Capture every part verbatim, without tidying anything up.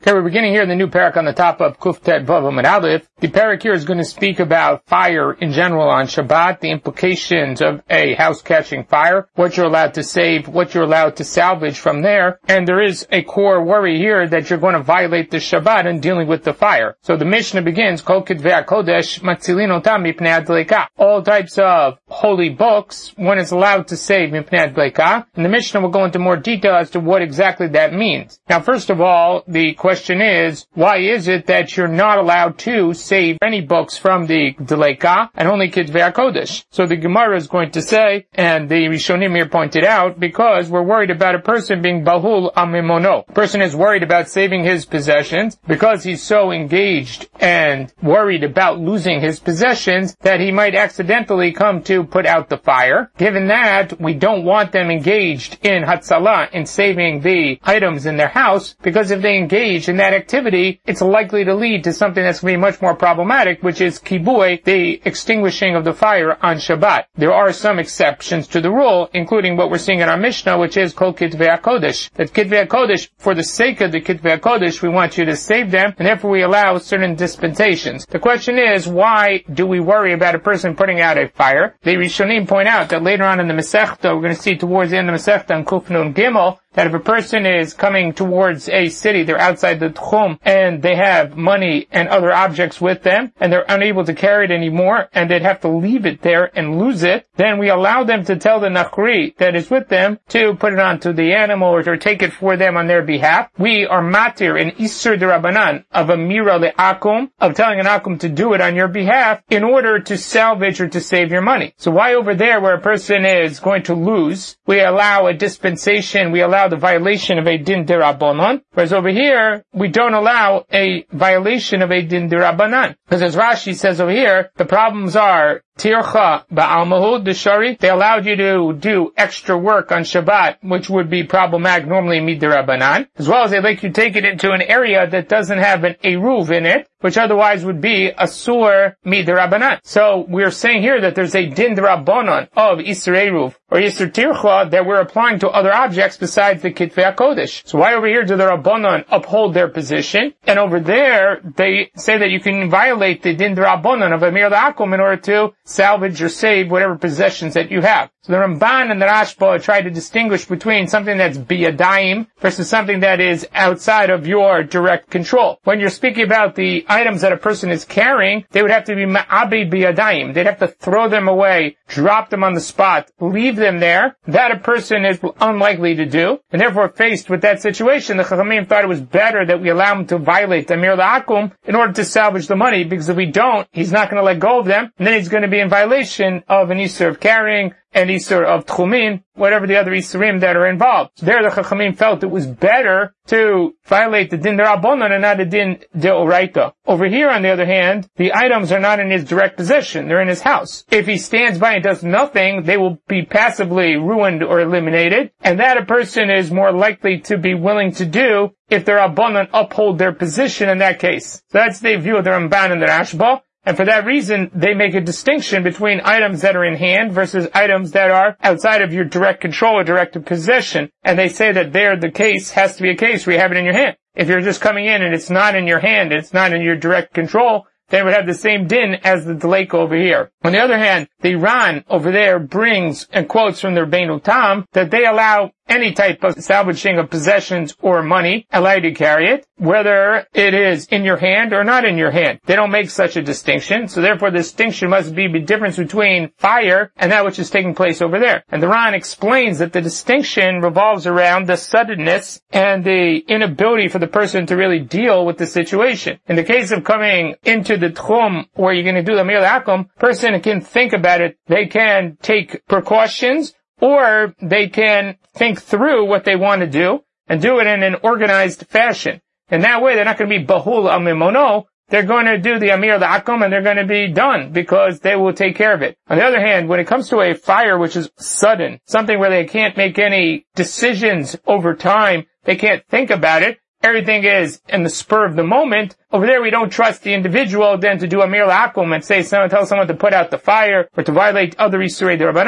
Okay, we're beginning here in the new parak on the top of Kuftet Vav Amud Aleph. The parak here is going to speak about fire in general on Shabbat, the implications of a house catching fire, what you're allowed to save, what you're allowed to salvage from there. And there is a core worry here that you're going to violate the Shabbat in dealing with the fire. So the Mishnah begins, Kol Kitvei HaKodesh Matzilin Otam Mipnei Adleika. All types of holy books, one is allowed to save Mipnei Adleika. And the Mishnah will go into more detail as to what exactly that means. Now, first of all, the question question is, why is it that you're not allowed to save any books from the Deleika and only Kitvei HaKodesh? So the Gemara is going to say, and the Rishonim here pointed out, because we're worried about a person being Bahul Amimono. A person is worried about saving his possessions because he's so engaged and worried about losing his possessions that he might accidentally come to put out the fire. Given that, we don't want them engaged in Hatzalah, in saving the items in their house, because if they engage in that activity, it's likely to lead to something that's going to be much more problematic, which is kibui, the extinguishing of the fire on Shabbat. There are some exceptions to the rule, including what we're seeing in our Mishnah, which is Kol Kitvei HaKodesh. That Kitvei HaKodesh, for the sake of the Kitvei HaKodesh, we want you to save them, and therefore we allow certain dispensations. The question is, why do we worry about a person putting out a fire? The Rishonim point out that later on in the Masechta, we're going to see towards the end of the Masechta on Kuf Nun Gimel, that if a person is coming towards a city, they're outside the Tchum, and they have money and other objects with them, and they're unable to carry it anymore, and they'd have to leave it there and lose it, then we allow them to tell the Nachri that is with them to put it onto the animal or to take it for them on their behalf. We are matir in Isur D'Rabbanan of a mira le'akum, of telling an akum to do it on your behalf in order to salvage or to save your money. So why over there where a person is going to lose, we allow a dispensation, we allow the violation of a din d'Rabbanan, whereas over here, we don't allow a violation of a din d'Rabbanan. Because as Rashi says over here, the problems are Tircha ba'almahud, the shari, they allowed you to do extra work on Shabbat, which would be problematic normally mid-Rabbanan, as well as they like you take it into an area that doesn't have an eruv in it, which otherwise would be a sur mid-Rabbanan. So we're saying here that there's a din d'Rabbanan of Isser Eruv, or Isser Tircha, that we're applying to other objects besides the Kitvei HaKodesh. So why over here do the Rabbanan uphold their position, and over there they say that you can violate the din d'Rabbanan of Amir L'Akum in order to salvage or save whatever possessions that you have. So the Ramban and the Rashba try to distinguish between something that's biyadayim versus something that is outside of your direct control. When you're speaking about the items that a person is carrying, they would have to be ma'abi biyadayim. They'd have to throw them away, drop them on the spot, leave them there. That a person is unlikely to do. And therefore, faced with that situation, the Chachamim thought it was better that we allow him to violate the Amir L'Akum in order to salvage the money, because if we don't, he's not going to let go of them, and then he's going to be in violation of an Isur of carrying, and Isur of Tchumin, whatever the other Isurim that are involved. So there the Chachamim felt it was better to violate the Din D'Rabbanan and not the Din D'Oraita. Over here, on the other hand, the items are not in his direct possession. They're in his house. If he stands by and does nothing, they will be passively ruined or eliminated, and that a person is more likely to be willing to do if the Rabbanan uphold their position in that case. So that's the view of the Ramban and the Rashba. And for that reason, they make a distinction between items that are in hand versus items that are outside of your direct control or direct possession. And they say that there the case has to be a case where you have it in your hand. If you're just coming in and it's not in your hand, it's not in your direct control, they would have the same din as the Deleika over here. On the other hand, the Ran over there brings and quotes from the Rabbeinu Tam that they allow any type of salvaging of possessions or money, allow you to carry it, whether it is in your hand or not in your hand. They don't make such a distinction, so therefore the distinction must be the difference between fire and that which is taking place over there. And the Ran explains that the distinction revolves around the suddenness and the inability for the person to really deal with the situation. In the case of coming into the Tchum where you're going to do the Amir L'Akum, person can think about it, they can take precautions, or they can think through what they want to do and do it in an organized fashion. And that way they're not going to be bahul amimono, they're going to do the Amir L'Akum and they're going to be done because they will take care of it. On the other hand, when it comes to a fire which is sudden, something where they can't make any decisions over time, they can't think about it, everything is in the spur of the moment. Over there, we don't trust the individual then to do Amir L'Akum and say, someone, tell someone to put out the fire or to violate other Isurei D'Rabbanan.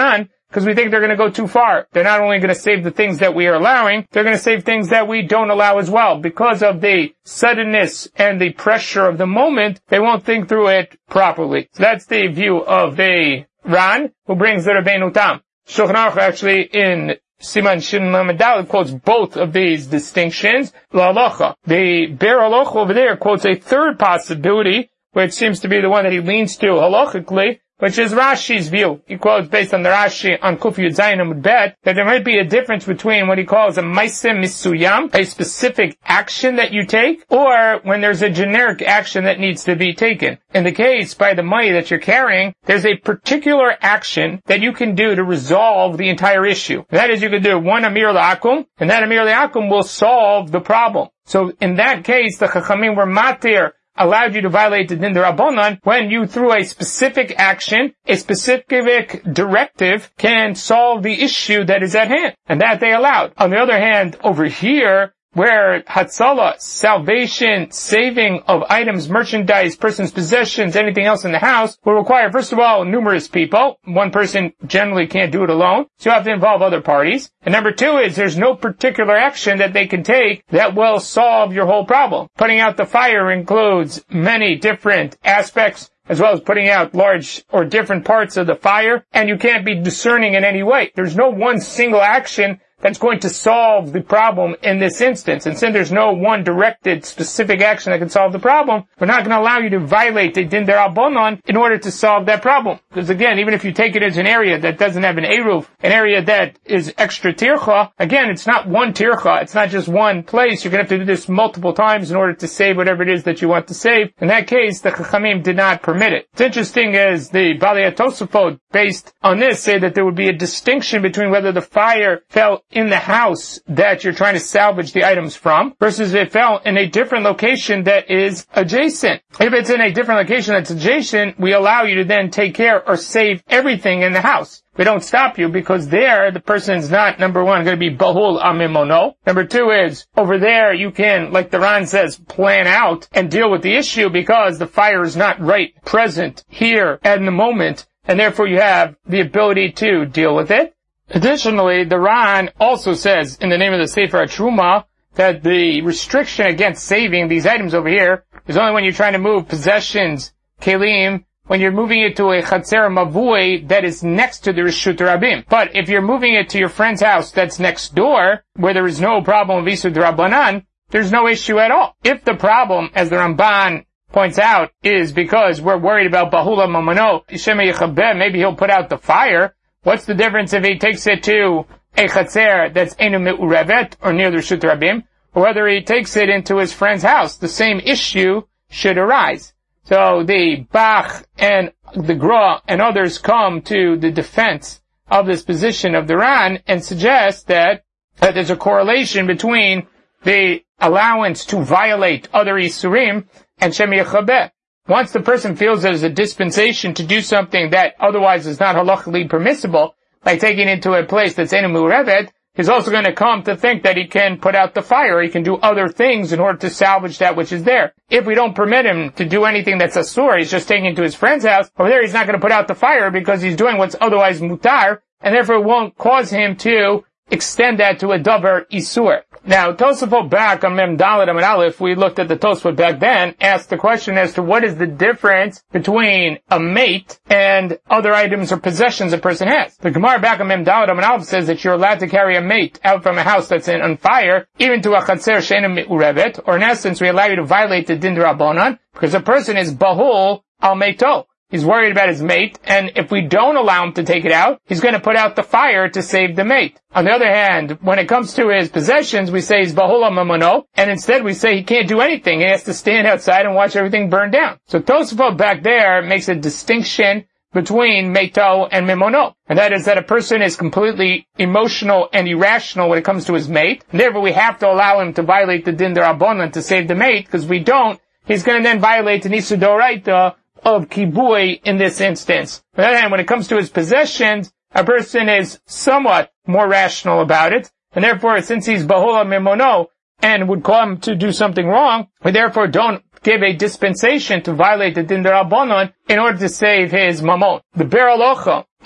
because we think they're going to go too far. They're not only going to save the things that we are allowing, they're going to save things that we don't allow as well. Because of the suddenness and the pressure of the moment, they won't think through it properly. So that's the view of the Ran, who brings the Rabbeinu Tam. Shulchan Aruch actually in Siman Shin Lamed Daled quotes both of these distinctions. L'halacha. The Ber Halacha over there quotes a third possibility, which seems to be the one that he leans to halachically, which is Rashi's view. He quotes based on the Rashi on Kuf Yud Zayin Amud Bet that there might be a difference between what he calls a Maaseh Misuyam, a specific action that you take, or when there's a generic action that needs to be taken. In the case, by the money that you're carrying, there's a particular action that you can do to resolve the entire issue. That is, you can do one Amir L'Akum, and that Amir L'Akum will solve the problem. So in that case, the Chachamim were matir, allowed you to violate the Din D'Rabbanan when you, through a specific action, a specific directive, can solve the issue that is at hand. And that they allowed. On the other hand, over here, where Hatzalah, salvation, saving of items, merchandise, person's possessions, anything else in the house, will require, first of all, numerous people. One person generally can't do it alone, so you have to involve other parties. And number two is there's no particular action that they can take that will solve your whole problem. Putting out the fire includes many different aspects, as well as putting out large or different parts of the fire, and you can't be discerning in any way. There's no one single action that's going to solve the problem in this instance. And since there's no one directed specific action that can solve the problem, we're not going to allow you to violate a Din D'Rabbanan in order to solve that problem. Because again, even if you take it as an area that doesn't have an Eruv, an area that is extra tircha, again, it's not one tircha, it's not just one place. You're going to have to do this multiple times in order to save whatever it is that you want to save. In that case, the Chachamim did not permit it. What's interesting is the Balei HaTosafot, based on this, say that there would be a distinction between whether the fire fell in the house that you're trying to salvage the items from versus if it fell in a different location that is adjacent. If it's in a different location that's adjacent, we allow you to then take care or save everything in the house. We don't stop you because there the person's not, number one, going to be bahul amimono. Number two is, over there you can, like the Ran says, plan out and deal with the issue because the fire is not right present here at the moment, and therefore you have the ability to deal with it. Additionally, the Ran also says, in the name of the Sefer HaTruma, that the restriction against saving these items over here is only when you're trying to move possessions, kelim, when you're moving it to a Chatzer Mavui that is next to the Reshut Rabim. But if you're moving it to your friend's house that's next door, where there is no problem of Isur D'Rabbanan, there's no issue at all. If the problem, as the Ramban points out, is because we're worried about Bahula Mamano, maybe he'll put out the fire. What's the difference if he takes it to a Chatzer that's Einu Me'urevet, or near the Reshut Rabim, or whether he takes it into his friend's house? The same issue should arise. So the Bach and the Gra and others come to the defense of this position of the Ran and suggest that, that there's a correlation between the allowance to violate other Isurim and Shem Yechabeh. Once the person feels there's a dispensation to do something that otherwise is not halachically permissible, like taking it into a place that's Einu Me'urevet, he's also going to come to think that he can put out the fire, he can do other things in order to salvage that which is there. If we don't permit him to do anything that's asur, he's just taking it to his friend's house, over there he's not going to put out the fire because he's doing what's otherwise mutar, and therefore it won't cause him to extend that to a davar isur. Now, Tosafot back on Mem Dalet Amud Aleph, we looked at the Tosafot back then, asked the question as to what is the difference between a mate and other items or possessions a person has. The Gemara back on Mem Dalet Amud Aleph says that you're allowed to carry a mate out from a house that's in, on fire, even to a Chatzer She'einu Me'urevet, or in essence, we allow you to violate the Din D'Rabbanan, because a person is bahul al meito. He's worried about his mate, and if we don't allow him to take it out, he's going to put out the fire to save the mate. On the other hand, when it comes to his possessions, we say he's bahula mamono, and instead we say he can't do anything. He has to stand outside and watch everything burn down. So Tosafot back there makes a distinction between meito and mimono. And that is that a person is completely emotional and irrational when it comes to his mate, and therefore we have to allow him to violate the Din D'Rabbanan to save the mate, because we don't, he's going to then violate the Isur D'Oraita of kibui in this instance. On the other hand, when it comes to his possessions, a person is somewhat more rational about it, and therefore, since he's bahula mimono and would call him to do something wrong, we therefore don't give a dispensation to violate the Din D'Rabbanan in order to save his mamon. The Ber Halacha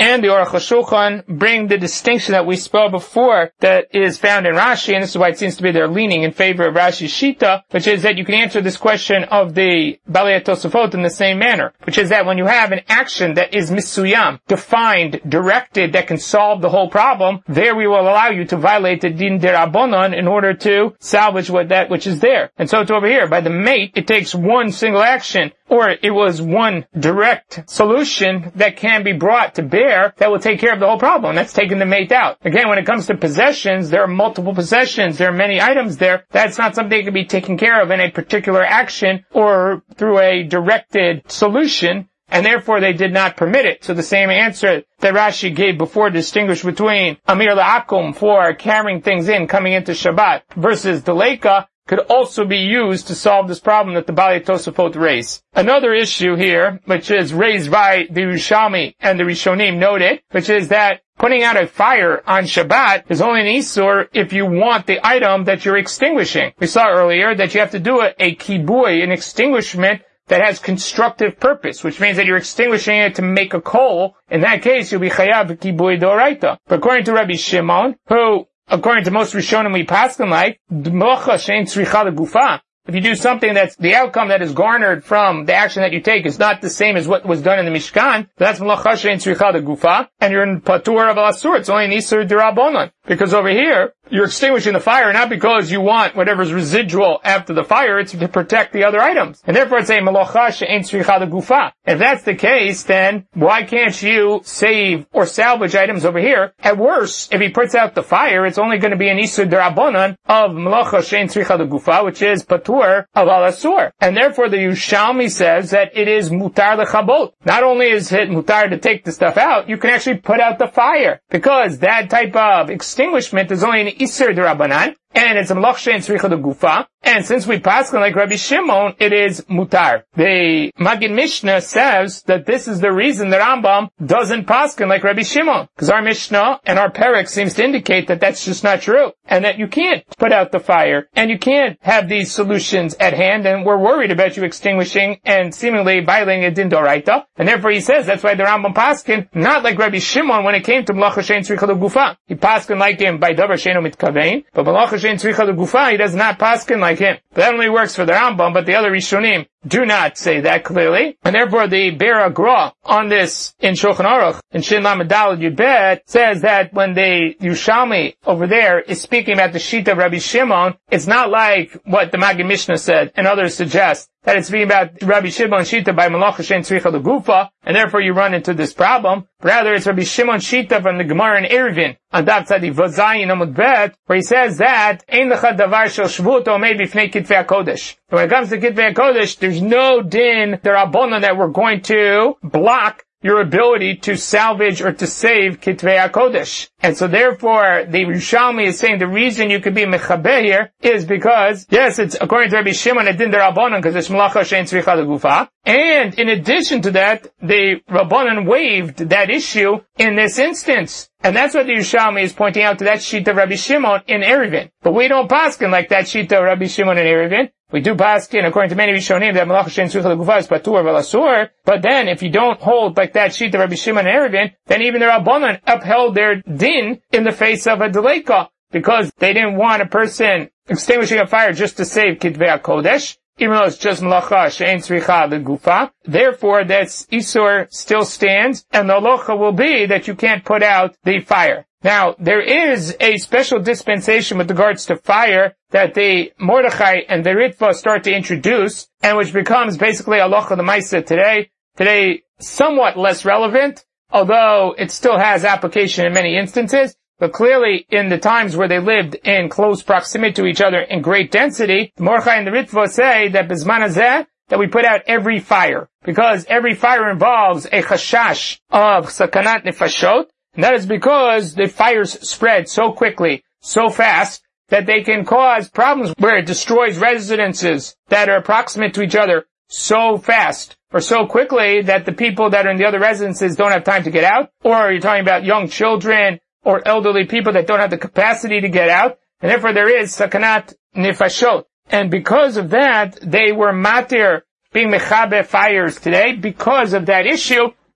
and the Aruch HaShulchan bring the distinction that we spoke before that is found in Rashi, and this is why it seems to be they're leaning in favor of Rashi's Shita, which is that you can answer this question of the Balei Tosafot in the same manner, which is that when you have an action that is misuyam, defined, directed, that can solve the whole problem, there we will allow you to violate the din derabonon in order to salvage what that which is there. And so it's over here, by the mate, it takes one single action, or it was one direct solution that can be brought to bear that will take care of the whole problem. That's taking the mate out. Again, when it comes to possessions, there are multiple possessions, there are many items there. That's not something that can be taken care of in a particular action or through a directed solution, and therefore they did not permit it. So the same answer that Rashi gave before distinguished between Amir La'akum for carrying things in, coming into Shabbat, versus Deleka, could also be used to solve this problem that the Balei Tosafot raised. Another issue here, which is raised by the Yerushalmi and the Rishonim noted, which is that putting out a fire on Shabbat is only an Isur if you want the item that you're extinguishing. We saw earlier that you have to do a, a kibui, an extinguishment that has constructive purpose, which means that you're extinguishing it to make a coal. In that case, you'll be chayav kibui doraita. But according to Rabbi Shimon, who, according to most Rishonim we paskin like, d'melacha she'ein tzricha legufa. If you do something that's the outcome that is garnered from the action that you take is not the same as what was done in the Mishkan, that's melacha she'ein tzricha legufa, and you're in patur of al-asur. It's only an isur d'rabonon. Because over here, you're extinguishing the fire not because you want whatever's residual after the fire, it's to protect the other items. And therefore it's a melacha she'ein tzricha legufa. If that's the case, then why can't you save or salvage items over here? At worst, if he puts out the fire, it's only going to be an isur d'rabonon of melacha she'ein tzricha legufa, which is patur of al-asur. And therefore the Yerushalmi says that it is mutar lechabot. Not only is it mutar to take the stuff out, you can actually put out the fire. Because that type of extinguishment is only an Isser d'Rabbanan, and it's a Melach She'ein Tzricha L'Gufa, and since we pass like Rabbi Shimon, it is mutar. The Magid Mishnah says that this is the reason the Rambam doesn't paskin like Rabbi Shimon, because our Mishnah and our Perek seems to indicate that that's just not true, and that you can't put out the fire, and you can't have these solutions at hand, and we're worried about you extinguishing and seemingly violating a din d'oraita, and therefore he says that's why the Rambam paskin not like Rabbi Shimon when it came to Melach She'ein Tzricha L'Gufa. He paskin like him by davar she'eino mitkavein, but Melach She'ein Tzricha L'Gufa he does not paskin like him. But that only works for the Rambam, but the other Rishonim do not say that clearly. And therefore the Be'er Agra on this in Shulchan Aruch, in Shin Lamed Daled Yud Bet, says that when the Yerushalmi over there is speaking about the Shita of Rabbi Shimon, it's not like what the Magid Mishnah said and others suggest, that it's speaking about Rabbi Shimon Shita by Melach She'ein Tzricha L'Gufa, and therefore you run into this problem. Rather, it's Rabbi Shimon Shita from the Gemara in Eruvin, on Daf Tzadi Vazayin Amud Bet, where he says that Ein Lecha Davar Shel Shvut Omei B'fnei Kitvei HaKodesh. When it comes to Kitvei HaKodesh, there's no din d'Rabbanan that we're going to block your ability to salvage or to save Kitvei HaKodesh. And so therefore, the Yerushalmi is saying the reason you could be Mechabeh here is because, yes, it's according to Rabbi Shimon, it din d'Rabbanan because it's Melacha She'ein Tzricha L'Gufa. And in addition to that, the Rabbanan waived that issue in this instance. And that's what the Yerushalmi is pointing out to that sheet of Rabbi Shimon in Eruvin. But we don't paskin like that sheet of Rabbi Shimon in Eruvin. We do paskin, according to many Rishonim, that Melach She'ein Tzricha L'Gufa is patur of al-asur. But then, if you don't hold like that sheet of Rabbi Shimon in Eruvin, then even the Rabbanan upheld their din in the face of a deleka, because they didn't want a person extinguishing a fire just to save Kitvei HaKodesh, even though it's just Melacha She'ein Tzricha L'Gufa. Therefore, that Isur still stands, and the halacha will be that you can't put out the fire. Now, there is a special dispensation with regards to fire that the Mordechai and the Ritva start to introduce, and which becomes basically halacha l'maisa today. Today, somewhat less relevant, although it still has application in many instances. But clearly, in the times where they lived in close proximity to each other in great density, the Mordechai and the Ritva say that Bizman Hazeh, that we put out every fire, because every fire involves a chashash of sakanat nefashot, and that is because the fires spread so quickly, so fast, that they can cause problems where it destroys residences that are proximate to each other so fast or so quickly that the people that are in the other residences don't have time to get out, or you're talking about young children or elderly people that don't have the capacity to get out, and therefore there is sakanat nefashot. And because of that, they were matir being mechabe fires today because of that issue,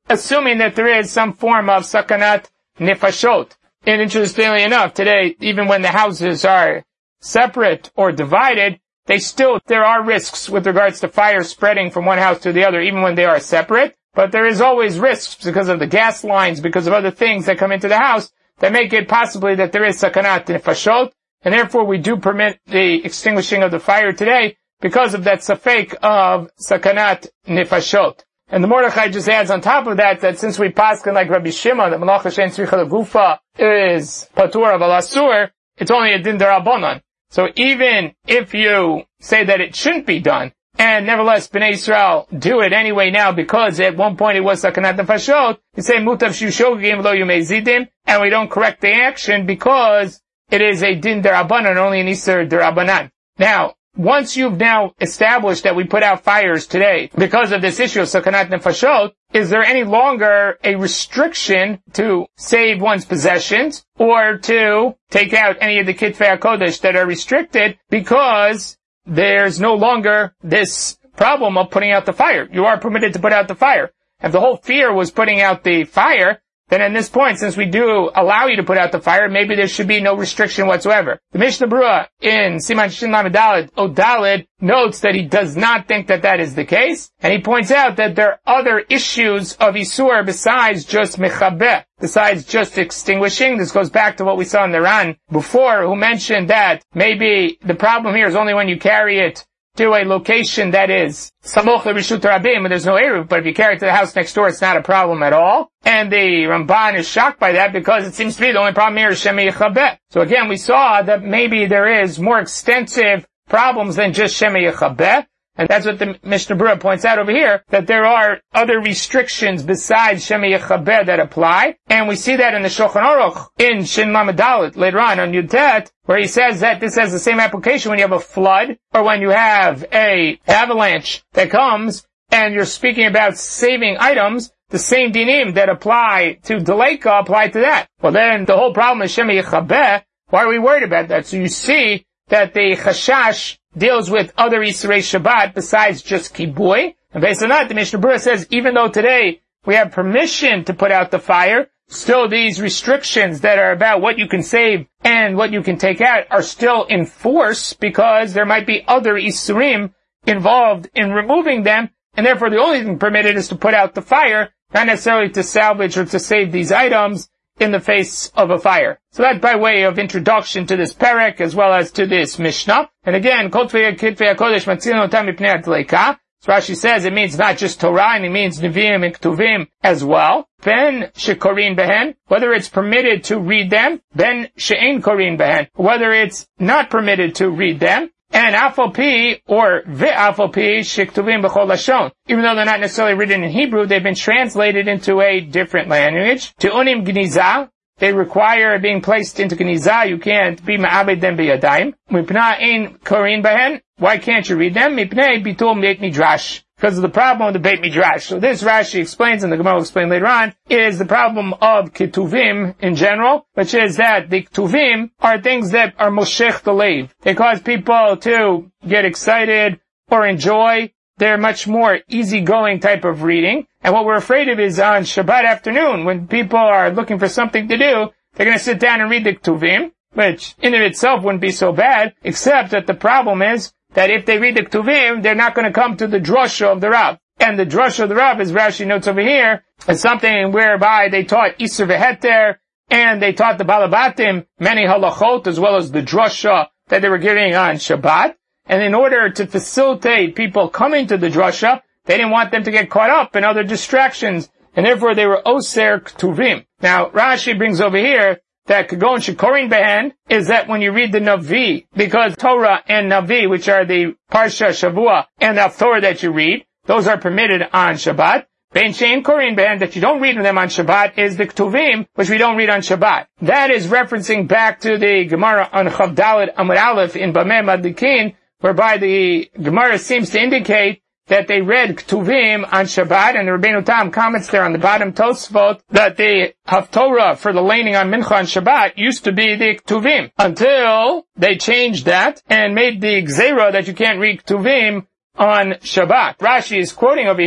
assuming that there is some form of sakanat nefashot. And interestingly enough, today, even when the houses are separate or divided, they still, there are risks with regards to fire spreading from one house to the other, even when they are separate. But there is always risks because of the gas lines, because of other things that come into the house that make it possibly that there is sakanat nefashot. And therefore we do permit the extinguishing of the fire today because of that safek of sakanat nefashot. And the Mordechai just adds on top of that, that since we paskin like Rabbi Shimon, that Malacha Shein Tzricha Legufa is patur of alasur, it's only a din derabanan. So even if you say that it shouldn't be done, and nevertheless Bnei Israel do it anyway now because at one point it was sakanat nefashot, you say mutav shishogim lo yumezidim, and we don't correct the action because it is a din derabanan, only an iser derabanan. Now, once you've now established that we put out fires today because of this issue of sakanat nefashot, is there any longer a restriction to save one's possessions or to take out any of the kitvei HaKodesh that are restricted because there's no longer this problem of putting out the fire? You are permitted to put out the fire. If the whole fear was putting out the fire, then at this point, since we do allow you to put out the fire, maybe there should be no restriction whatsoever. The Mishnah Berurah in Siman Shin Lamed Daled, Odaled, notes that he does not think that that is the case, and he points out that there are other issues of Isur besides just Mechabeh, besides just extinguishing. This goes back to what we saw in the Ran before, who mentioned that maybe the problem here is only when you carry it to a location that is samoch l'rishut rabim, and there's no eruv, but if you carry it to the house next door, it's not a problem at all. And the Ramban is shocked by that because it seems to be the only problem here is shemi yechabeh. So again, we saw that maybe there is more extensive problems than just shemi yechabeh. And that's what the Mishnah Berurah points out over here, that there are other restrictions besides Shemi Yechabeh that apply. And we see that in the Shulchan Aruch, in Shin Lamed Dalet, later on, on Yud Tet, where he says that this has the same application when you have a flood, or when you have a avalanche that comes, and you're speaking about saving items, the same dinim that apply to Deleka apply to that. Well then, the whole problem is Shemi Yechabeh. Why are we worried about that? So you see that the Chashash deals with other Yisrei Shabbat besides just Kibui. And based on that, the Mishnah Berurah says, even though today we have permission to put out the fire, still these restrictions that are about what you can save and what you can take out are still in force because there might be other Yisurim involved in removing them, and therefore the only thing permitted is to put out the fire, not necessarily to salvage or to save these items in the face of a fire. So that's by way of introduction to this perek as well as to this Mishnah. And again, Kotvei Kitvei HaKodesh Matzilin Otam Mipnei HaDleika. So Rashi says it means not just Torah, and it means Nevi'im and Ktuvim as well. Ben Shekorin Behen, whether it's permitted to read them. Ben She'ein Korin Behen, whether it's not permitted to read them. And Afal or Ve'afal Pi Shektuvim B'chol Lashon. Even though they're not necessarily written in Hebrew, they've been translated into a different language. Te'unim Gniza, they require being placed into Gniza. You can't be Ma'abed them B'yadayim. Mipna Ein Korin Behen. Why can't you read them? Mipnei Bitul Beit Midrash. Because of the problem of the Beit Midrash. So this Rashi explains, and the Gemara will explain later on, is the problem of Ketuvim in general, which is that the Ketuvim are things that are Moshech Delev. They cause people to get excited or enjoy. They're much more easygoing type of reading. And what we're afraid of is on Shabbat afternoon, when people are looking for something to do, they're going to sit down and read the Ketuvim, which in and of itself wouldn't be so bad, except that the problem is that if they read the Ketuvim, they're not going to come to the drasha of the Rav. And the drasha of the Rav, as Rashi notes over here, is something whereby they taught Isur V'Heter, and they taught the Balabatim many halachot, as well as the drasha that they were giving on Shabbat. And in order to facilitate people coming to the drasha, they didn't want them to get caught up in other distractions, and therefore they were Oser Ketuvim. Now, Rashi brings over here that Kagon Shekorin Behen is that when you read the Navi, because Torah and Navi, which are the Parsha, Shavua, and the Torah that you read, those are permitted on Shabbat. Ben Shein Korin Behen, that you don't read them on Shabbat, is the Ktuvim, which we don't read on Shabbat. That is referencing back to the Gemara on Chav Daled Amud Aleph in Bameh Madlikin, whereby the Gemara seems to indicate that they read Ktuvim on Shabbat, and the Rabbeinu Tam comments there on the bottom Tosfot that the Haftorah for the laning on Mincha on Shabbat used to be the Ktuvim, until they changed that and made the Gzeira that you can't read Ktuvim on Shabbat. Rashi is quoting over here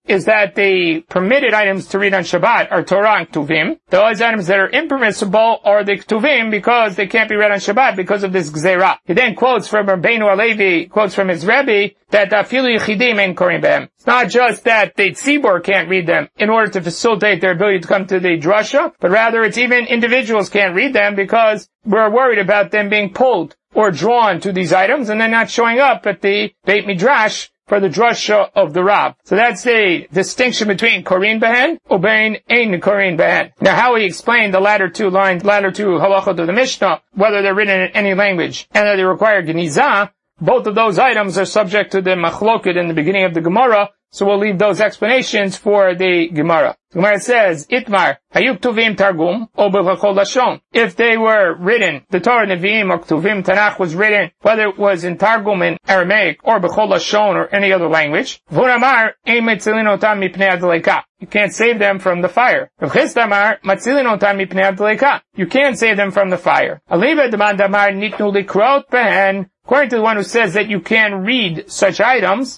is that the permitted items to read on Shabbat are Torah and Ktuvim. Those items that are impermissible are the Ktuvim because they can't be read on Shabbat because of this Gzeirah. He then quotes from Rabbeinu Halevi, quotes from his Rebbe, that Afilu Yechidim ein korin behem. It's not just that the tzibur can't read them in order to facilitate their ability to come to the drasha, but rather it's even individuals can't read them because we're worried about them being pulled or drawn to these items and then not showing up at the Beit Midrash for the drasha of the Rab. So that's the distinction between korin behen ubein ein korin behen. Now how he explained the latter two lines, latter two halachot of the Mishnah, whether they're written in any language and that they require genizah, both of those items are subject to the machloket in the beginning of the Gemara, so we'll leave those explanations for the Gemara. The Gemara says, Itmar, Hayuk Tuvim Targum, O B'chol Lashon. If they were written, the Torah, Nevi'im, or Ktuvim, Tanakh was written, whether it was in Targum in Aramaic, or B'chol Lashon, or any other language, V'unamar, Ein Metzilin Otam Mipnei Adleika. You can't save them from the fire. V'chistamar, Matzilin Otam Mipnei Adleika. You can't save them from the fire. Aliva Demandamar, Nitnu Likrot Behen. According to the one who says that you can read such items,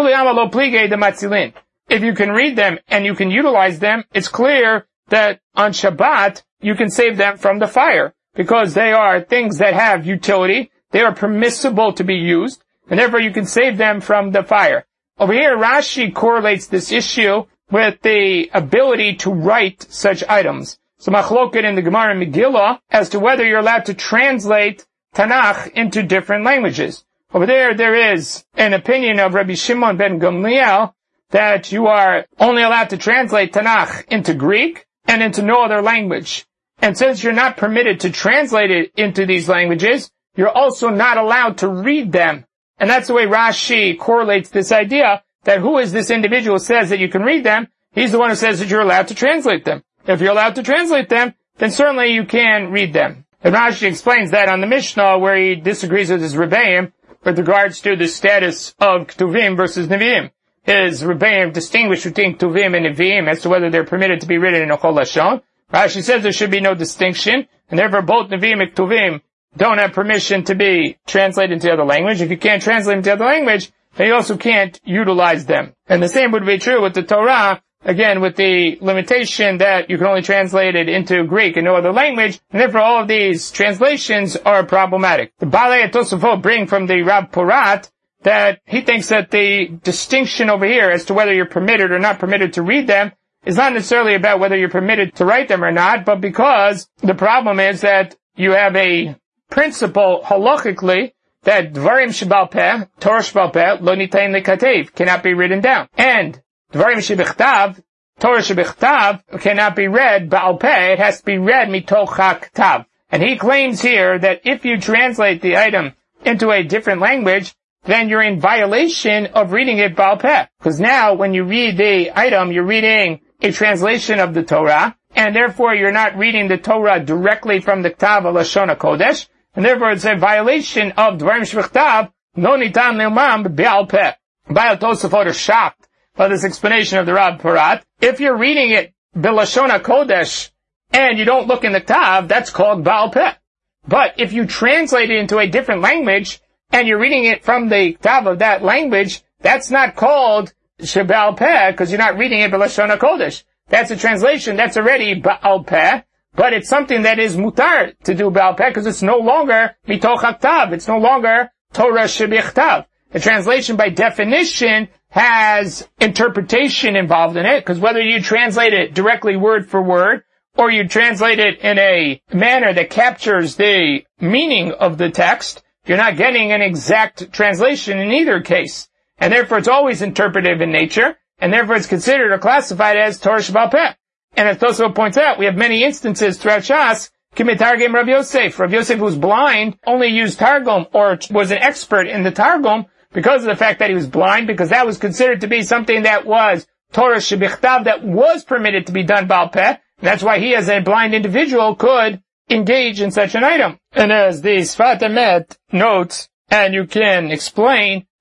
if you can read them and you can utilize them, it's clear that on Shabbat you can save them from the fire because they are things that have utility, they are permissible to be used, and therefore you can save them from the fire. Over here, Rashi correlates this issue with the ability to write such items. So machloket in the Gemara Megillah as to whether you're allowed to translate Tanakh into different languages. Over there, there is an opinion of Rabbi Shimon ben Gamliel that you are only allowed to translate Tanakh into Greek and into no other language. And since you're not permitted to translate it into these languages, you're also not allowed to read them. And that's the way Rashi correlates this idea that who is this individual who says that you can read them? He's the one who says that you're allowed to translate them. If you're allowed to translate them, then certainly you can read them. And Rashi explains that on the Mishnah where he disagrees with his Rebbeim with regards to the status of Ktuvim versus Nevi'im. His Rebbeim distinguish between Ktuvim and Nevi'im as to whether they're permitted to be written in a Chol Lashon. Rashi says there should be no distinction, and therefore both Nevi'im and Ktuvim don't have permission to be translated into other language. If you can't translate into other language, then you also can't utilize them. And the same would be true with the Torah, again, with the limitation that you can only translate it into Greek and no other language, and therefore all of these translations are problematic. The Balei Tosafot bring from the Rab Porat that he thinks that the distinction over here as to whether you're permitted or not permitted to read them is not necessarily about whether you're permitted to write them or not, but because the problem is that you have a principle halachically that Dvarim Shebal Peh, Torah Shebal Peh, Lo Nitain Lekatev, cannot be written down. And Dvarim Shebichtav, Torah Shebichtav, cannot be read Ba'al Peh, it has to be read Mitoch HaKtav. And he claims here that if you translate the item into a different language, then you're in violation of reading it Ba'al Peh. Because now when you read the item, you're reading a translation of the Torah, and therefore you're not reading the Torah directly from the Ktav HaLashon HaKodesh, and therefore it's a violation of Dvarim Shebichtav, No Nitan Lilmam Ba'al Peh. Baal Tosafot is shocked by this explanation of the Rab Porat. If you're reading it B'Lashon HaKodesh, and you don't look in the Ktav, that's called Ba'al Peh. But if you translate it into a different language, and you're reading it from the Ktav of that language, that's not called Sheba'al Peh, because you're not reading it B'Lashon HaKodesh. That's a translation, that's already Ba'al Peh, but it's something that is mutar to do Ba'al Peh, because it's no longer Mitoch HaKtav, it's no longer Torah Shebichtav. The translation by definition has interpretation involved in it, because whether you translate it directly word for word, or you translate it in a manner that captures the meaning of the text, you're not getting an exact translation in either case. And therefore it's always interpretive in nature, and therefore it's considered or classified as Torah Sheba'al Peh. And as Tosafot points out, we have many instances throughout Shas, Kimitargim Rav Yosef. Rav Yosef, who was blind, only used Targum, or was an expert in the Targum, because of the fact that he was blind, because that was considered to be something that was Torah Shebichtav, that was permitted to be done Ba'al Peh. And that's why he, as a blind individual, could engage in such an item. And as the Sfat Emet notes, and you can explain,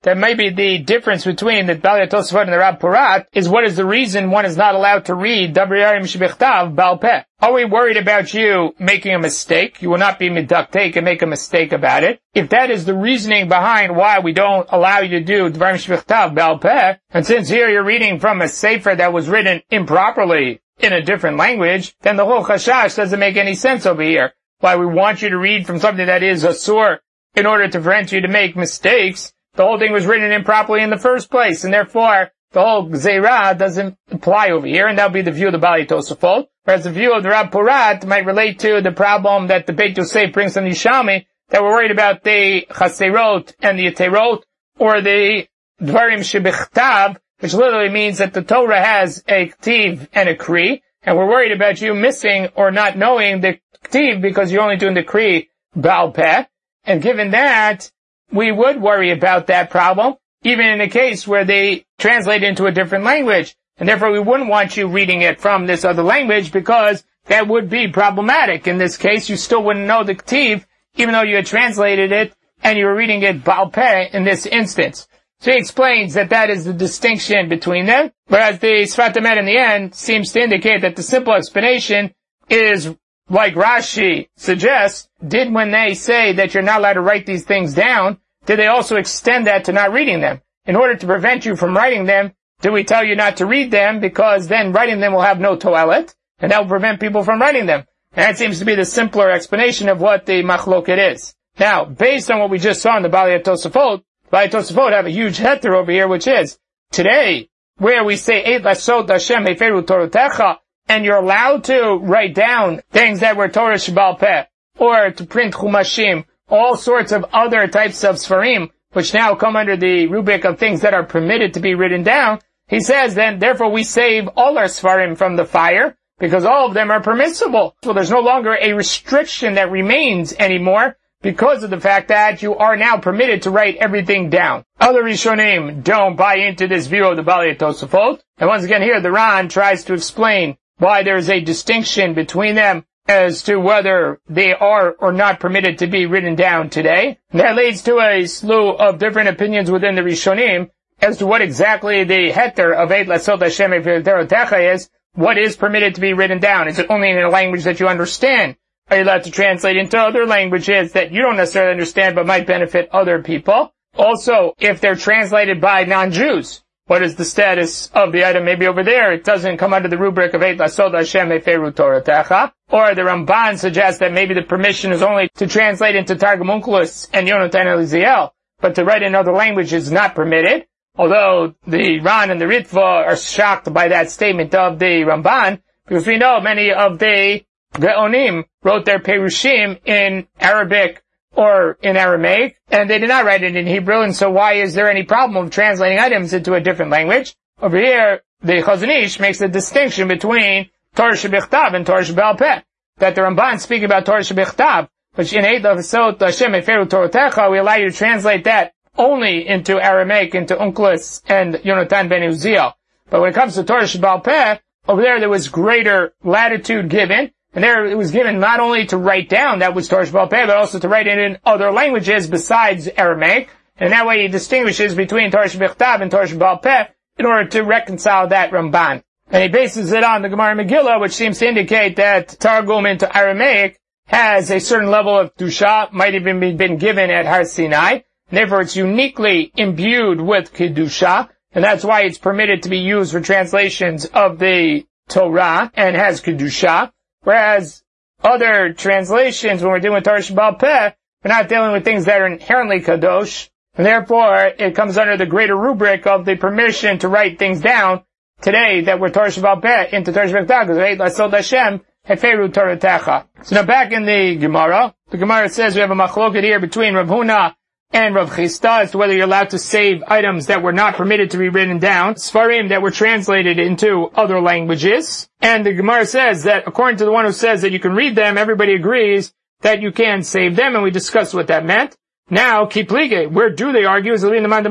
that maybe the difference between the Balei Tosafot and the Rab Porat is what is the reason one is not allowed to read Davar Yarim Shebichtav Baal Peh. Are we worried about you making a mistake? You will not be midaktek and make a mistake about it. If that is the reasoning behind why we don't allow you to do Dvarim Shebichtav Baal Peh, and since here you're reading from a sefer that was written improperly in a different language, then the whole chashash doesn't make any sense over here. Why we want you to read from something that is asur in order to prevent you to make mistakes. The whole thing was written improperly in the first place, and therefore the whole Gzeirah doesn't apply over here, and that would be the view of the Balei Tosafot. Whereas the view of the Rab Porat might relate to the problem that the Beit Yosef brings from the Yishalmi, that we're worried about the Chaserot and the Yeterot, or the Dvarim Shebichtav, which literally means that the Torah has a Ktiv and a Kri, and we're worried about you missing or not knowing the Ktiv because you're only doing the Kri Baal Peh. And given that, we would worry about that problem, even in a case where they translate into a different language. And therefore we wouldn't want you reading it from this other language because that would be problematic. In this case, you still wouldn't know the Ktiv, even though you had translated it and you were reading it Baal Peh in this instance. So he explains that that is the distinction between them, whereas the Sfat Emet in the end seems to indicate that the simple explanation is, like Rashi suggests, did when they say that you're not allowed to write these things down, did they also extend that to not reading them? In order to prevent you from writing them, do we tell you not to read them because then writing them will have no toilet, and that will prevent people from writing them? And that seems to be the simpler explanation of what the machloket is. Now, based on what we just saw in the Balei Tosafot, Balei Tosafot have a huge heter over here, which is, today, where we say, Eit lasot Hashem heferu Torotecha, and you're allowed to write down things that were Torah Shebal Peh, or to print Chumashim, all sorts of other types of Sfarim, which now come under the rubric of things that are permitted to be written down. He says then, therefore we save all our Sfarim from the fire, because all of them are permissible. So there's no longer a restriction that remains anymore, because of the fact that you are now permitted to write everything down. Other Rishonim don't buy into this view of the Balei Tosafot. And once again here, the Ran tries to explain why there is a distinction between them as to whether they are or not permitted to be written down today. And that leads to a slew of different opinions within the Rishonim as to what exactly the heter of Eit Lasot Hashem Techa is. What is permitted to be written down? Is it only in a language that you understand? Are you allowed to translate into other languages that you don't necessarily understand but might benefit other people? Also, if they're translated by non-Jews, what is the status of the item? Maybe over there it doesn't come under the rubric of Eit Lasot Hashem Heferu Toratecha. Or the Ramban suggests that maybe the permission is only to translate into Targum Onkelos and Yonatan Eliziel, but to write in other languages is not permitted. Although the Ran and the Ritva are shocked by that statement of the Ramban, because we know many of the Geonim wrote their Perushim in Arabic or in Aramaic, and they did not write it in Hebrew, and so why is there any problem of translating items into a different language? Over here, the Chazon Ish makes a distinction between Torah Shebichtav and Torah Shebal Peh, that the Ramban speak about Torah Shebichtav, which in Eit Lasot Hashem Heferu Toratecha, we allow you to translate that only into Aramaic, into Onkelos and Yonatan ben Uziel. But when it comes to Torah Shebal Peh, over there there was greater latitude given, and there it was given not only to write down that was Torah Shebal Peh, but also to write it in other languages besides Aramaic. And that way he distinguishes between Torah Shebichtav and Torah Shebal Peh in order to reconcile that Ramban. And he bases it on the Gemara Megillah, which seems to indicate that Targum into Aramaic has a certain level of Kedusha, might even be been given at Har Sinai. And therefore it's uniquely imbued with Kedusha, and that's why it's permitted to be used for translations of the Torah and has Kedusha. Whereas other translations, when we're dealing with Torah Shebal Peh, we're not dealing with things that are inherently Kadosh, and therefore it comes under the greater rubric of the permission to write things down today that we're Torah Shebal Peh into Torah Shebal Peh, Lasot Hashem Heferu Toratecha. So now back in the Gemara, the Gemara says we have a machloket here between Rav Huna and Rav Chisda as to whether you're allowed to save items that were not permitted to be written down, Sfarim that were translated into other languages. And the Gemara says that according to the one who says that you can read them, everybody agrees that you can save them, and we discussed what that meant. Now, Kiplige, where do they argue? Is you're not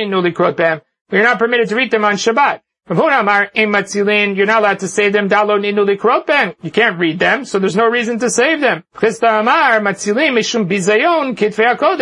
permitted to read them on Shabbat. Rav Huna Amar, you're not allowed to save them, you can't read them, so there's no reason to save them. Chisda Amar, Matzilin, Mishum Bizayon, Kitvei HaKodesh.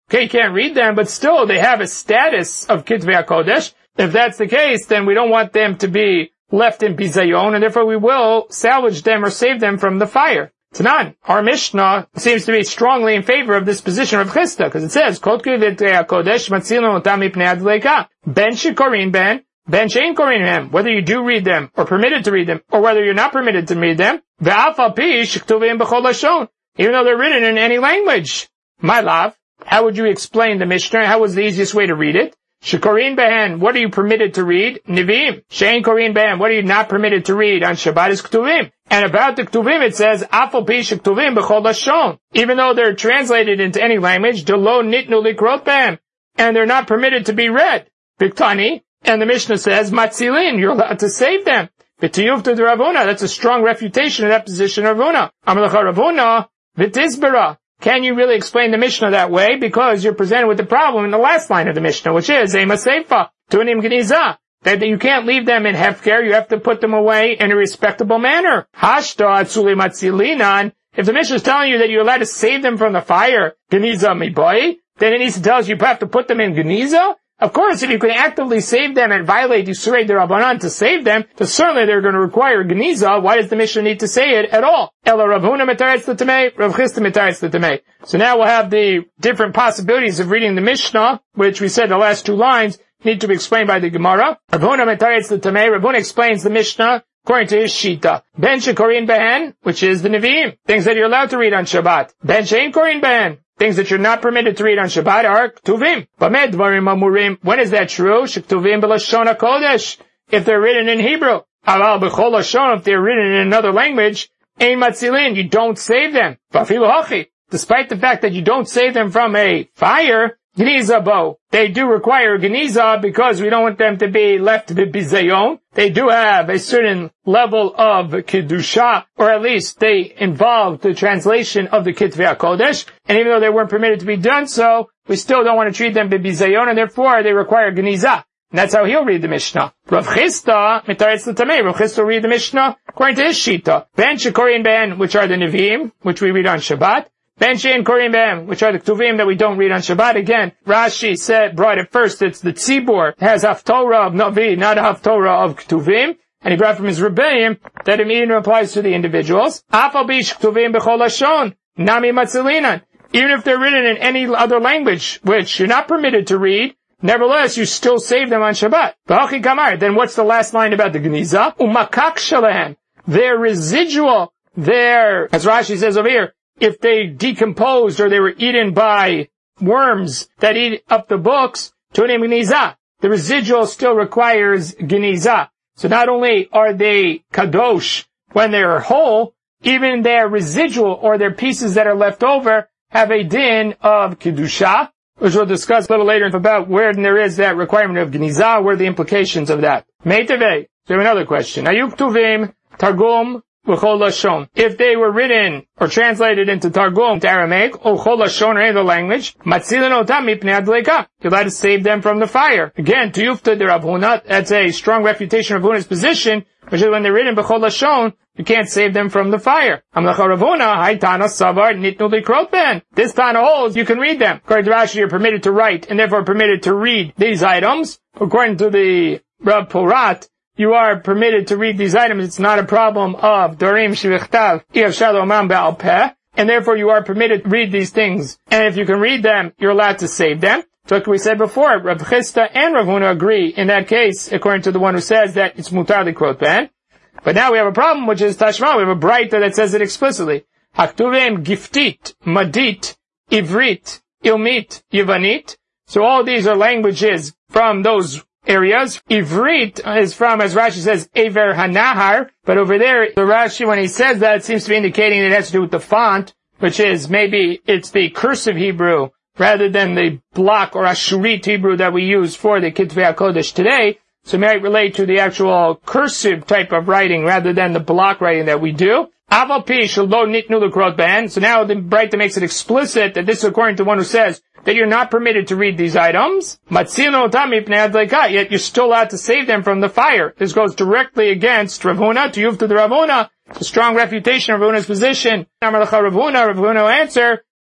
Okay, you can't read them, but still they have a status of Kitvei HaKodesh. If that's the case, then we don't want them to be left in bizayon, and therefore we will salvage them or save them from the fire. Tanan, our Mishnah seems to be strongly in favor of this position of Chisda, because it says, Kot Kitvei HaKodesh matzilin otam mipnei adleika. Ben shekorin ben, ben shein korin hem. Whether you do read them, or permitted to read them, or whether you're not permitted to read them, ve'af al pi shektuvim b'chol lashon. Even though they're written in any language. My love, how would you explain the Mishnah? How was the easiest way to read it? Shekorin behen, what are you permitted to read? Nivim. Shein korin behen, what are you not permitted to read? On Shabbat is Ktuvim. And about the Ktuvim it says, Afal pi shektuvim b'chol lashon. Even though they're translated into any language, Delo nitnu likrot behem. And they're not permitted to be read. Biktani. And the Mishnah says, Matzilin, you're allowed to save them. B'tiyuvta de Ravuna, that's a strong refutation of that position of Ravuna. Amalacha Ravuna, v'tizbera. Can you really explain the Mishnah that way? Because you're presented with the problem in the last line of the Mishnah, which is Ema Seifa, Tunim Geniza, that you can't leave them in hefker, you have to put them away in a respectable manner. Hashta Atzuli Matzilinan, if the Mishnah is telling you that you're allowed to save them from the fire, Geniza Miboy, then it needs to tell us you have to put them in Geniza. Of course, if you can actively save them and violate Yisrei D'Rabbanan to save them, then certainly they're going to require Geniza. Why does the Mishnah need to say it at all? Ela Rav Huna Metaretz L'Tamei, Rav Chisda Metaretz L'Tamei. So now we'll have the different possibilities of reading the Mishnah, which we said the last two lines need to be explained by the Gemara. Rav Huna Metaretz L'Tamei, Rav Huna explains the Mishnah according to his Shita. Ben Shekorin Behen, which is the Nevi'im, things that you're allowed to read on Shabbat. Ben Shein Korin Behen, things that you're not permitted to read on Shabbat are Ktuvim. Bamed Dvarim Amurim. When is that true? Shektuvim b'lashon HaKodesh. If they're written in Hebrew. Aval b'chol lashon, if they're written in another language. Ein matzilin, you don't save them. V'afilu hachi. Despite the fact that you don't save them from a fire, Geniza bo. They do require Geniza because we don't want them to be left to be bizayon. They do have a certain level of Kedusha, or at least they involve the translation of the Kitvei HaKodesh. And even though they weren't permitted to be done so, we still don't want to treat them bizayon, and therefore they require Geniza. And that's how he'll read the Mishnah. Rav Chisda, Mitaretz L'Tamei, Rav Chisda will read the Mishnah according to his Shita. Ben Shekorin Ben, which are the Nevi'im, which we read on Shabbat. Ben Shein Korin B'hem, which are the Ktuvim that we don't read on Shabbat. Again, Rashi said, brought it first, it's the Tzibur, has Haftorah of Navi, not a Haftorah of Ktuvim. And he brought from his Rebbeim that it even applies to the individuals. Afal bish Ktuvim b'chol lashon, nami matzilinan. Even if they're written in any other language, which you're not permitted to read, nevertheless, you still save them on Shabbat. V'hachi kamar, then what's the last line about the Geniza? Umakak shalehem, their residual, their, as Rashi says over here, if they decomposed or they were eaten by worms that eat up the books, tunim geniza. The residual still requires geniza. So not only are they kadosh when they're whole, even their residual or their pieces that are left over have a din of kedusha, which we'll discuss a little later about where there is that requirement of geniza, where are the implications of that. Meitave. So we have another question. Ayuk tuvim targum V'chol lashon. If they were written or translated into Targum, to Aramaic, or chol lashon or any other language, matzilin otam mipnei adleika. You're allowed to save them from the fire. Again, tiyufta de Rav Huna, that's a strong refutation of Rav Huna's position, which is when they're written b'chol lashon, you can't save them from the fire. Amlacha Rav Huna, hay tana savar nitnu likrot ben. This tana holds, you can read them. According to Rashi, you're permitted to write, and therefore permitted to read these items. According to the Rav Porat, you are permitted to read these items. It's not a problem of Dorim Shivichtav, Iav Shalomam Ba'al Peh, and therefore you are permitted to read these things. And if you can read them, you're allowed to save them. So like we said before, Rav Chisda and Rav Huna agree in that case, according to the one who says that it's mutar likrot ben. But now we have a problem, which is Tashma. We have a Braita that says it explicitly. Haktuvim Giftit, Madit, Ivrit, Ilmit, Yavanit. So all these are languages from those areas. Ivrit is from, as Rashi says, Ever Hanahar, but over there, the Rashi, when he says that, it seems to be indicating that it has to do with the font, which is maybe it's the cursive Hebrew rather than the block or Ashurit Hebrew that we use for the Kitvei HaKodesh today. So it might relate to the actual cursive type of writing rather than the block writing that we do. Aval pi shelo nitnu likrot ben. So now the Braita makes it explicit that this is according to one who says that you're not permitted to read these items. Matzilin otam mipnei adleika, yet you're still allowed to save them from the fire. This goes directly against Rav Huna, to Yufta the Rav Huna. It's a strong refutation of Rav Huna's position. Amar lecha Rav Huna, Rav Huna will answer,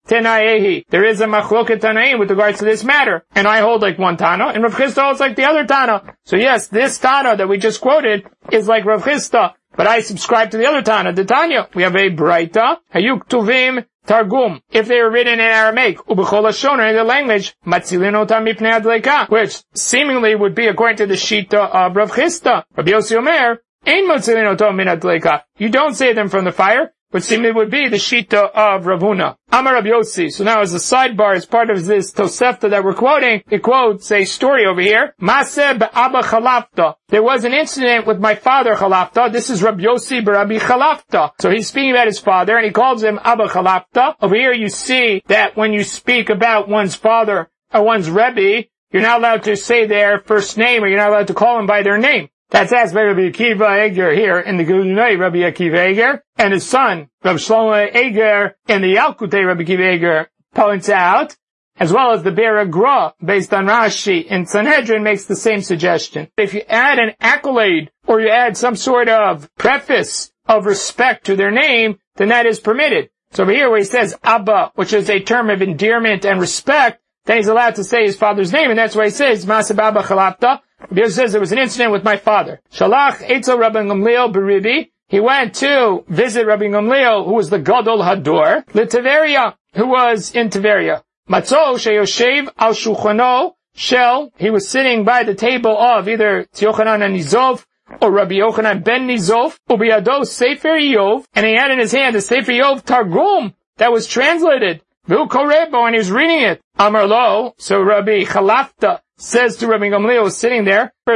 Tenaehi. There is a machloket Tanaim with regards to this matter. And I hold like one Tana, and Rav Chisda holds like the other Tana. So yes, this Tana that we just quoted is like Rav Chisda, but I subscribe to the other Tana, the Tanya. We have a Braita, Hayuk Tuvim Targum. If they were written in Aramaic, Ubechol Lashon, in the language, Matzilin otam mipnei adleika, which seemingly would be according to the Shita of Rav Chisda. Rabbi Yossi Omer, Ein Matzilin otam min adleika. You don't save them from the fire, which seemingly would be the Shita of Rav Huna. Amar Rabbi Yossi. So now as a sidebar, as part of this Tosefta that we're quoting, it quotes a story over here. Maseh be'aba Chalafta. There was an incident with my father Chalafta. This is Rabbi Yossi be'Rabbi Chalafta. So he's speaking about his father, and he calls him Abba Chalafta. Over here you see that when you speak about one's father or one's Rebbe, you're not allowed to say their first name, or you're not allowed to call them by their name. That's asked by Rabbi Akiva Eger here in the Gilunai, Rabbi Akiva Eger, and his son, Rabbi Shlomo Eger, in the Yalkutei, Rabbi Akiva Eger points out, as well as the Be'er Gra, based on Rashi in Sanhedrin, makes the same suggestion. If you add an accolade, or you add some sort of preface of respect to their name, then that is permitted. So over here where he says Abba, which is a term of endearment and respect, then he's allowed to say his father's name, and that's why he says, Maseh Abba Chalapta. Rabbi Yossi says there was an incident with my father. Shalach Eitzel Rabbi Gamliel Beribi. He went to visit Rabbi Gamliel, who was the Gadol Hador, L'Tiveria, who was in Tiveria. Matzo Sheyoshev Al Shulchano Shel. He was sitting by the table of either Yochanan and Nizov or Rabbi Yochanan ben Nizov, Ubiyado Sefer Yov, and he had in his hand a Sefer Yov Targum that was translated. V'hu korebo, and he was reading it. Amar lo, so Rabbi Chalafta says to Rabbi Gamliel, sitting there, I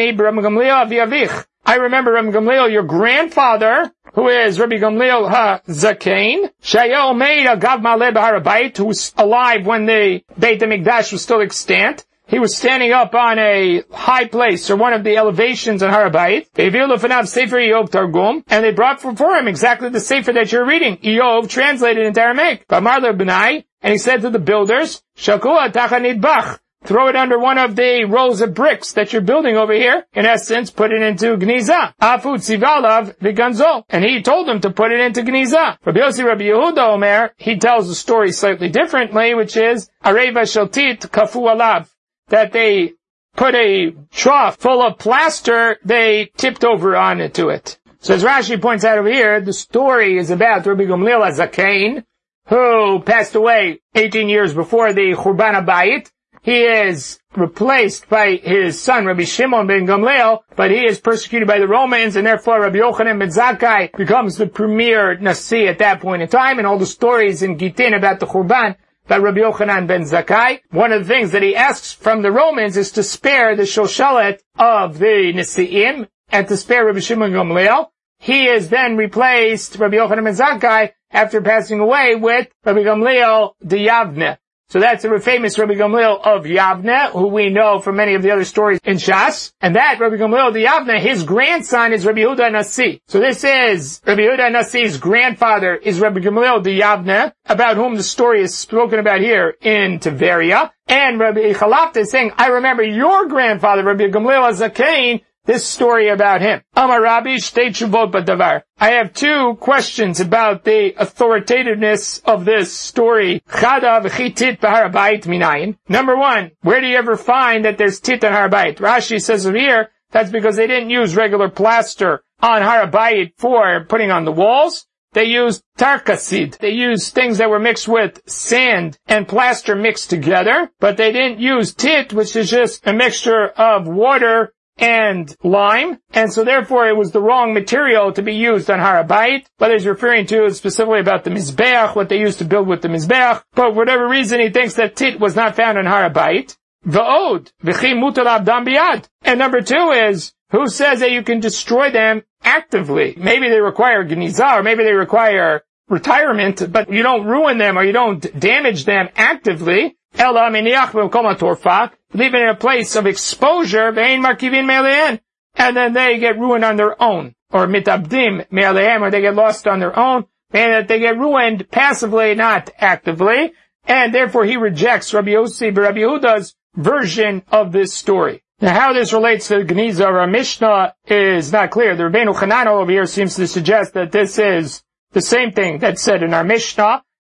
remember Rabbi Gamliel, your grandfather, who is Rabbi Gamliel ha-Zakain, Shaya Omeid agav maleh b'har habayit, who was alive when the Beit HaMikdash was still extant. He was standing up on a high place, or one of the elevations on Har HaBayit. Sefer Iyov Targum, and they brought before him exactly the Sefer that you're reading, Iyov, translated into Aramaic. And he said to the builders, Shakua Tachanidbach, throw it under one of the rows of bricks that you're building over here. In essence, put it into Gniza. Afu Tzivalav Viganzo. And he told them to put it into Gniza. Rabbi Yossi Rabbi Yehuda Omer, he tells the story slightly differently, which is, Areva Shaltit Kafu Alav, that they put a trough full of plaster, they tipped over onto it. So as Rashi points out over here, the story is about Rabbi Gamliel HaZakain, who passed away eighteen years before the Churban HaBayit. He is replaced by his son, Rabbi Shimon ben Gamliel, but he is persecuted by the Romans, and therefore Rabbi Yochanan ben Zakkai becomes the premier Nasi at that point in time, and all the stories in Gitin about the Churban by Rabbi Yochanan ben Zakkai. One of the things that he asks from the Romans is to spare the Shoshalet of the Nesi'im, and to spare Rabbi Shimon ben Gamliel. He is then replaced, Rabbi Yochanan ben Zakkai, after passing away, with Rabbi Gamliel de Yavne. So that's the famous Rabbi Gamliel of Yavne, who we know from many of the other stories in Shas. And that Rabbi Gamliel de Yavne, his grandson is Rabbi Yehuda Nasi. So this is Rabbi Yehuda Nasi's grandfather is Rabbi Gamliel de Yavne, about whom the story is spoken about here in Tiveria. And Rabbi Chalafta is saying, I remember your grandfather, Rabbi Gamliel HaZakain, this story about him. Amar Rabbi shtei tshuvot b'davar. I have two questions about the authoritativeness of this story. Chada v'chi tit b'har habayit minayin. Number one, where do you ever find that there's tit on Har HaBayit? Rashi says over here, that's because they didn't use regular plaster on Har HaBayit for putting on the walls. They used tarkasid. They used things that were mixed with sand and plaster mixed together. But they didn't use tit, which is just a mixture of water and lime, and so therefore it was the wrong material to be used on Har HaBayit. What he's referring to is specifically about the Mizbeach, what they used to build with the Mizbeach, but for whatever reason he thinks that tit was not found on Har HaBayit. V'od, v'chi mutal abdam biyad. And number two is, who says that you can destroy them actively? Maybe they require geniza, or maybe they require retirement, but you don't ruin them or you don't damage them actively. Ela miniach b'mkom hatorfa, leave it in a place of exposure, ve'ein markivin me'alehem, and then they get ruined on their own, or mitabdim me'alehem, or they get lost on their own, and that they get ruined passively, not actively, and therefore he rejects Rabbi Yossi Rabbi Yehuda's version of this story. Now how this relates to the Geniza of our Mishnah is not clear. The Rabbeinu Hanan over here seems to suggest that this is the same thing that's said in our Mishnah,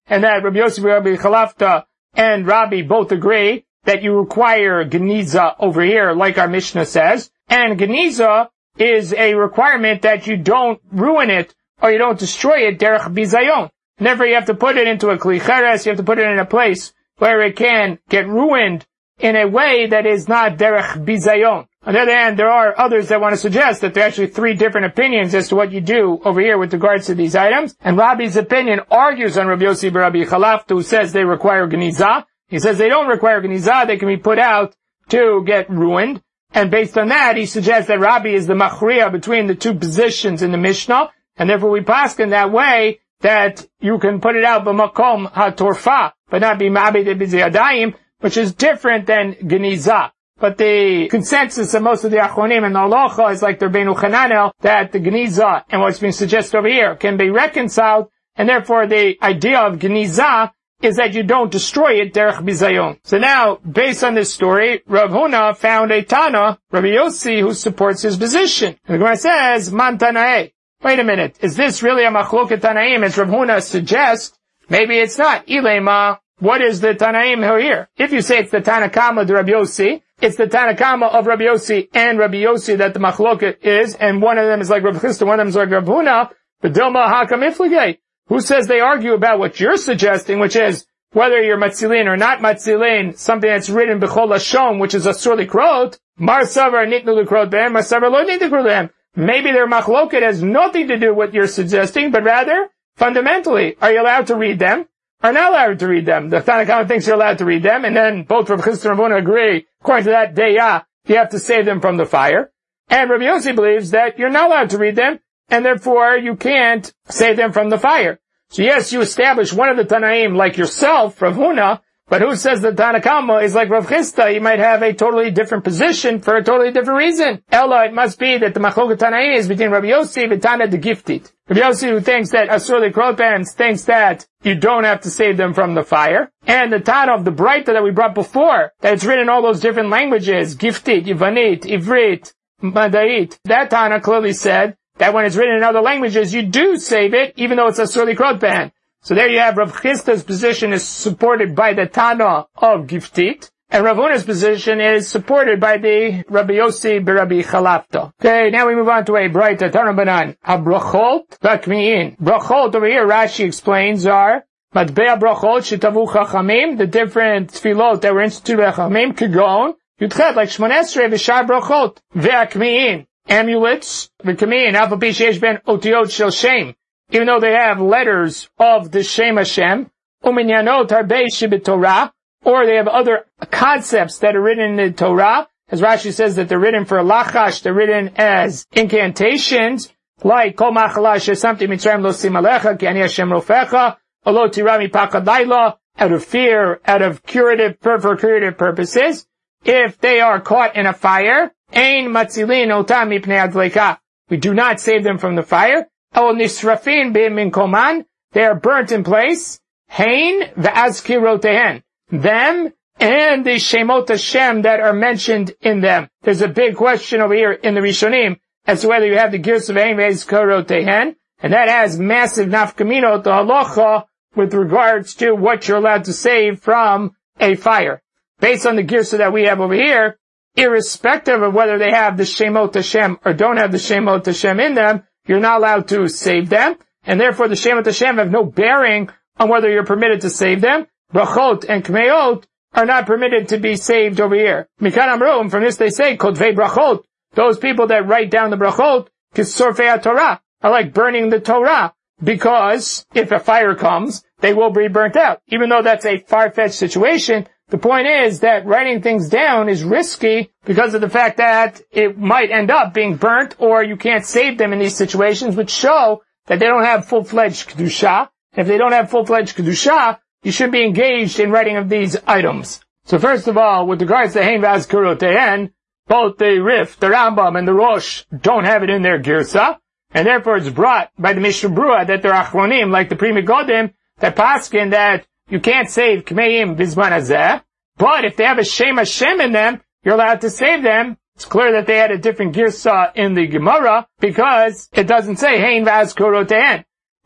and that Rabbi Yossi Rabbi Chalafta and Rabbi both agree that you require Geniza over here, like our Mishnah says. And Geniza is a requirement that you don't ruin it or you don't destroy it, derech bizayon. Never you have to put it into a kli cheres, you have to put it in a place where it can get ruined in a way that is not derech bizayon. On the other hand, there are others that want to suggest that there are actually three different opinions as to what you do over here with regards to these items. And Rabbi's opinion argues on Rabbi Yossi Rabbi Chalafta, who says they require Geniza. He says they don't require Geniza, they can be put out to get ruined. And based on that, he suggests that Rabbi is the machriya between the two positions in the Mishnah, and therefore we paskin that way that you can put it out b'makom ha-torfa, but not be ma'abed b'ziyadayim, which is different than Geniza. But the consensus of most of the Achronim and the Halacha is like the Rabbeinu Chananel, that the Geniza and what's being suggested over here can be reconciled, and therefore the idea of Geniza is that you don't destroy it, derech bizayon. So now, based on this story, Rav Huna found a Tana, Rabbi Yossi, who supports his position. And the Gemara says, Man Tanae. Wait a minute, is this really a machloket Tanaim, as Rav Huna suggests? Maybe it's not. Ilema, what is the Tanaim here? If you say it's the Tanakama of Rabbi Yossi, it's the Tanakama of Rabbi Yossi and Rabbi Yossi that the machloket is, and one of them is like Rav Chisda, one of them is like Rav Huna, but Dilma Hakam Ifligay. Who says they argue about what you're suggesting, which is whether you're matzilin or not matzilin, something that's written b'chol lashon, which is a surly krot, mar savar nitnu l'krot behem, mar savar lo nitnu l'krot behem. Maybe their machloket has nothing to do with what you're suggesting, but rather, fundamentally, are you allowed to read them? Are not allowed to read them? The Tanakama thinks you're allowed to read them, and then both Rav Chisda and Rav Huna agree, according to that deya, you have to save them from the fire. And Rabbi Yossi believes that you're not allowed to read them, and therefore you can't save them from the fire. So yes, you establish one of the Tanaim like yourself, Rav Huna, but who says the Tanakama is like Rav Chisda? You might have a totally different position for a totally different reason. Ella, it must be that the Machloket Tanaim is between Rabbi Yossi and Tana the Gifted. Rabbi Yossi, who thinks that Asurli Krotbans, thinks that you don't have to save them from the fire. And the Tana of the Breita that we brought before, that it's written in all those different languages, Gifted, Ivanit, Ivrit, Madait. That Tana clearly said that when it's written in other languages, you do save it, even though it's a surly krotban. So there you have Rav Chisda's position is supported by the Tana of Giftit, and Rav Huna's position is supported by the Rabbi Yossi b'Rabbi Chalafta. Okay, now we move on to a Breita Tana Banan. Brachot v'kmiin. Brachot over here, Rashi explains, are matbea brachot shetavu chachamim, the different tefillot that were instituted by chachamim, kegon, yudchet, like shmoneh esrei v'shar brachot, ve'akmiin. Amulets, v'kamin, alpha pishesh ben otiot shel shem, even though they have letters of the Shem Hashem, uminyanot harbei sheb'Torah, or they have other concepts that are written in the Torah, as Rashi says that they're written for lachash, they're written as incantations, like kol machala shesamti mitzrayim lo sim alecha, ki ani Hashem rofecha, olo tira mipachad laila, out of fear, out of curative, for curative purposes. If they are caught in a fire, Ein matzilin otam mipnei adleka. We do not save them from the fire. El nisrafin b'min koman. They are burnt in place. Hein v'azkirotehen. Them and the Shemot Hashem that are mentioned in them. There's a big question over here in the Rishonim as to whether you have the Girs of Hein v'azkirotehen, and that has massive nafkamino to halacha with regards to what you're allowed to save from a fire. Based on the Girsa that we have over here, irrespective of whether they have the Shemot Hashem or don't have the Shemot Hashem in them, you're not allowed to save them, and therefore the Shemot Hashem have no bearing on whether you're permitted to save them. Brachot and Kmeot are not permitted to be saved over here. Mikan Amrum, from this they say, Kodvei Brachot, those people that write down the Brachot, Kisorfei Torah, are like burning the Torah, because if a fire comes, they will be burnt out. Even though that's a far-fetched situation, the point is that writing things down is risky because of the fact that it might end up being burnt, or you can't save them in these situations, which show that they don't have full-fledged Kedusha. If they don't have full-fledged Kedusha, you should be engaged in writing of these items. So first of all, with regards to Hein v'azkirotehen, both the Rif, the Rambam, and the Rosh don't have it in their Girsa, and therefore it's brought by the Mishnah Brura that they're Achronim, like the Pri Megadim, that paskin that you can't save Kmeim Bizman Hazeh, but if they have a Shem Hashem in them, you're allowed to save them. It's clear that they had a different Girsa in the Gemara, because it doesn't say Hein v'azkirotehen.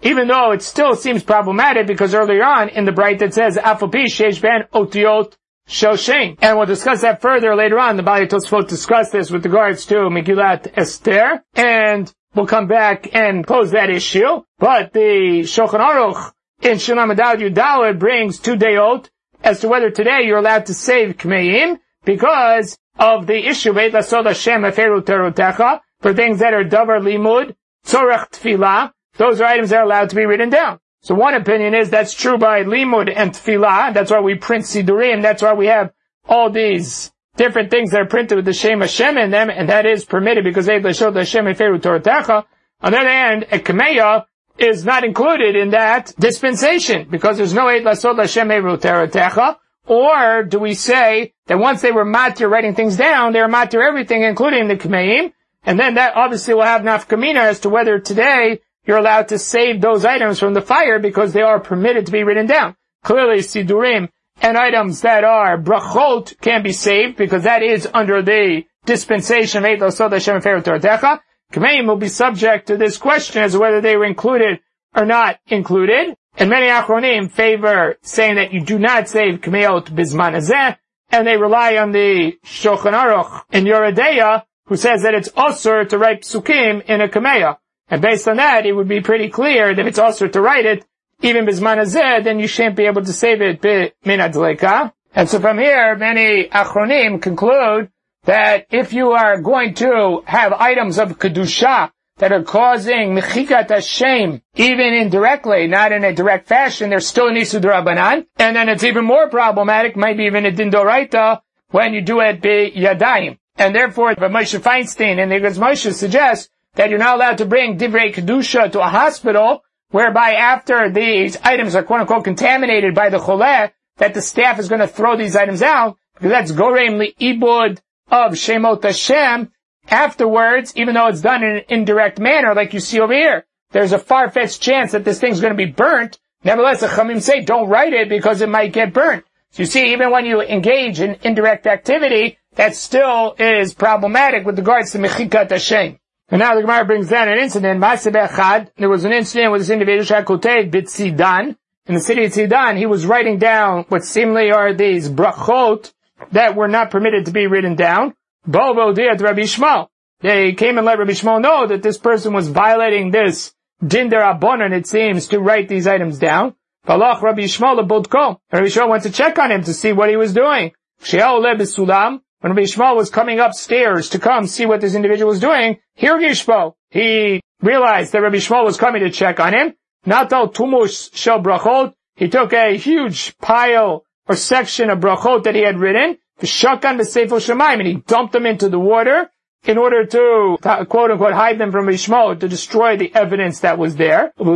even though it still seems problematic because earlier on in the Bright it says, Afopi Sheish Ben Otiot Shoshen. And we'll discuss that further later on. The Bali Tosfot discuss this with regards to Megillat Esther, and we'll come back and close that issue. But the Shulchan Aruch in Shulam Adal Yudalad brings two dayot as to whether today you're allowed to save Kmeim because of the issue Veit Lasod Hashem Eferu Terotecha for things that are Davar Limud, Tzorech Tfilah. Those are items that are allowed to be written down. So one opinion is that's true by Limud and Tfilah. That's why we print Sidurim. That's why we have all these different things that are printed with the Shem Hashem in them, and that is permitted because Veit Lasod Hashem Eferu Terotecha. On the other hand, a Kameya is not included in that dispensation because there's no Eid Lasod Hashem Eferu Terotecha. Or do we say that once they were matir writing things down, they were matir everything, including the Kmeim, and then that obviously will have nafkamina as to whether today you're allowed to save those items from the fire because they are permitted to be written down. Clearly, Sidurim and items that are brachot can be saved because that is under the dispensation of Eid Lasod Hashem Eferu Terotecha. Kmeim will be subject to this question as to whether they were included or not included. And many Achronim favor saying that you do not save Kmeot Bizman Hazeh, and they rely on the Shulchan Aruch in Yoredeya, who says that it's osur to write psukim in a Kmeya. And based on that, it would be pretty clear that if it's osur to write it, even Bizman Hazeh, then you shan't be able to save it Min Adleka. And so from here, many Achronim conclude that if you are going to have items of Kedusha that are causing Mechikat Hashem, even indirectly, not in a direct fashion, there's still an Isur D'Rabbanan, and then it's even more problematic, maybe even a Din Doraita, when you do it Bi Yadayim. And therefore, Moshe Feinstein and the Igros Moshe suggests that you're not allowed to bring Divrei Kedusha to a hospital, whereby after these items are quote-unquote contaminated by the Choleh, that the staff is going to throw these items out, because that's Gorem Li'ibud of Shemot Hashem. Afterwards, even though it's done in an indirect manner, like you see over here, there's a far-fetched chance that this thing's going to be burnt. Nevertheless, the Chamim say don't write it because it might get burnt. So you see, even when you engage in indirect activity, that still is problematic with regards to Mechikat Hashem. And now the Gemara brings down an incident. There was an incident with this individual, Shakotev B'Tzidan. In the city of Tzidan, he was writing down what seemingly are these brachot that were not permitted to be written down. Bovo did Rabbi Shmuel. They came and let Rabbi Shmuel know that this person was violating this din derabanan, it seems, to write these items down. Falach Rabbi Shmuel lebodko. Rabbi Shmuel went to check on him to see what he was doing. She'ol besulam. When Rabbi Shmuel was coming upstairs to come see what this individual was doing, here Gishpo, he realized that Rabbi Shmuel was coming to check on him. Natal tumush shel brachot. He took a huge pile or section of brachot that he had written, the shakan b'seifo shemaim, and he dumped them into the water in order to, quote unquote, hide them from Rabbi Shmuel, to destroy the evidence that was there. Rabbi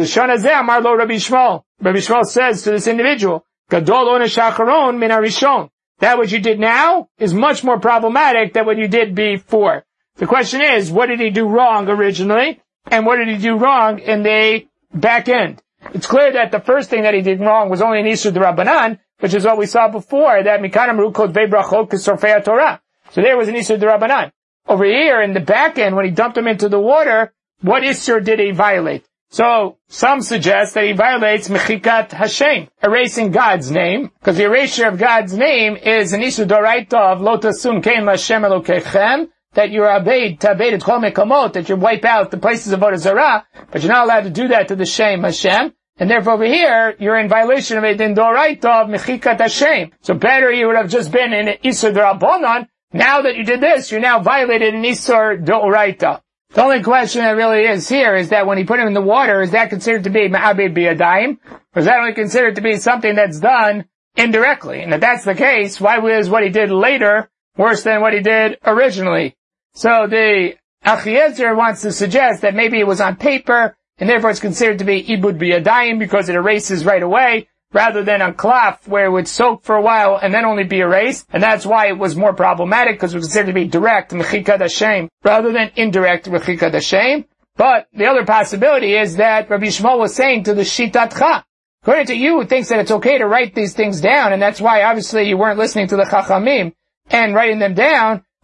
Shmuel says to this individual, Gadol onesh hacharon min harishon. That what you did now is much more problematic than what you did before. The question is, what did he do wrong originally, and what did he do wrong in the back end? It's clear that the first thing that he did wrong was only an Isur D'Rabbanan, which is what we saw before, that Mikanam Rukot Ve'brachot K'sorfei Torah. So there was an Isur D'Rabbanan. Over here, in the back end, when he dumped them into the water, what Isur did he violate? So, some suggest that he violates Mechikat Hashem, erasing God's name, because the erasure of God's name is an Isur D'Oraita of Lo Tasum Kein L'Hashem Elokechem, that you're abed, tabed et chol mekamot, that you wipe out the places of Avodah Zarah, but you're not allowed to do that to the Shem Hashem, and therefore over here, you're in violation of a Din D'Oraita of Mechikat Hashem. So better you would have just been in Isur D'Rabbanan. Now that you did this, you now violated an Isur D'Oraita. The only question that really is here is that when he put him in the water, is that considered to be Ma'abed B'Yadayim? Or is that only considered to be something that's done indirectly? And if that's the case, why was what he did later worse than what he did originally? So the Achiezer wants to suggest that maybe it was on paper, and therefore it's considered to be Ibud B'Yadayim because it erases right away, rather than on cloth where it would soak for a while and then only be erased. And that's why it was more problematic, because it was considered to be direct Mechikat Hashem rather than indirect Mechikat Hashem. But the other possibility is that Rabbi Shmuel was saying to the Shitatcha, according to you, who thinks that it's okay to write these things down, and that's why obviously you weren't listening to the Chachamim and writing them down,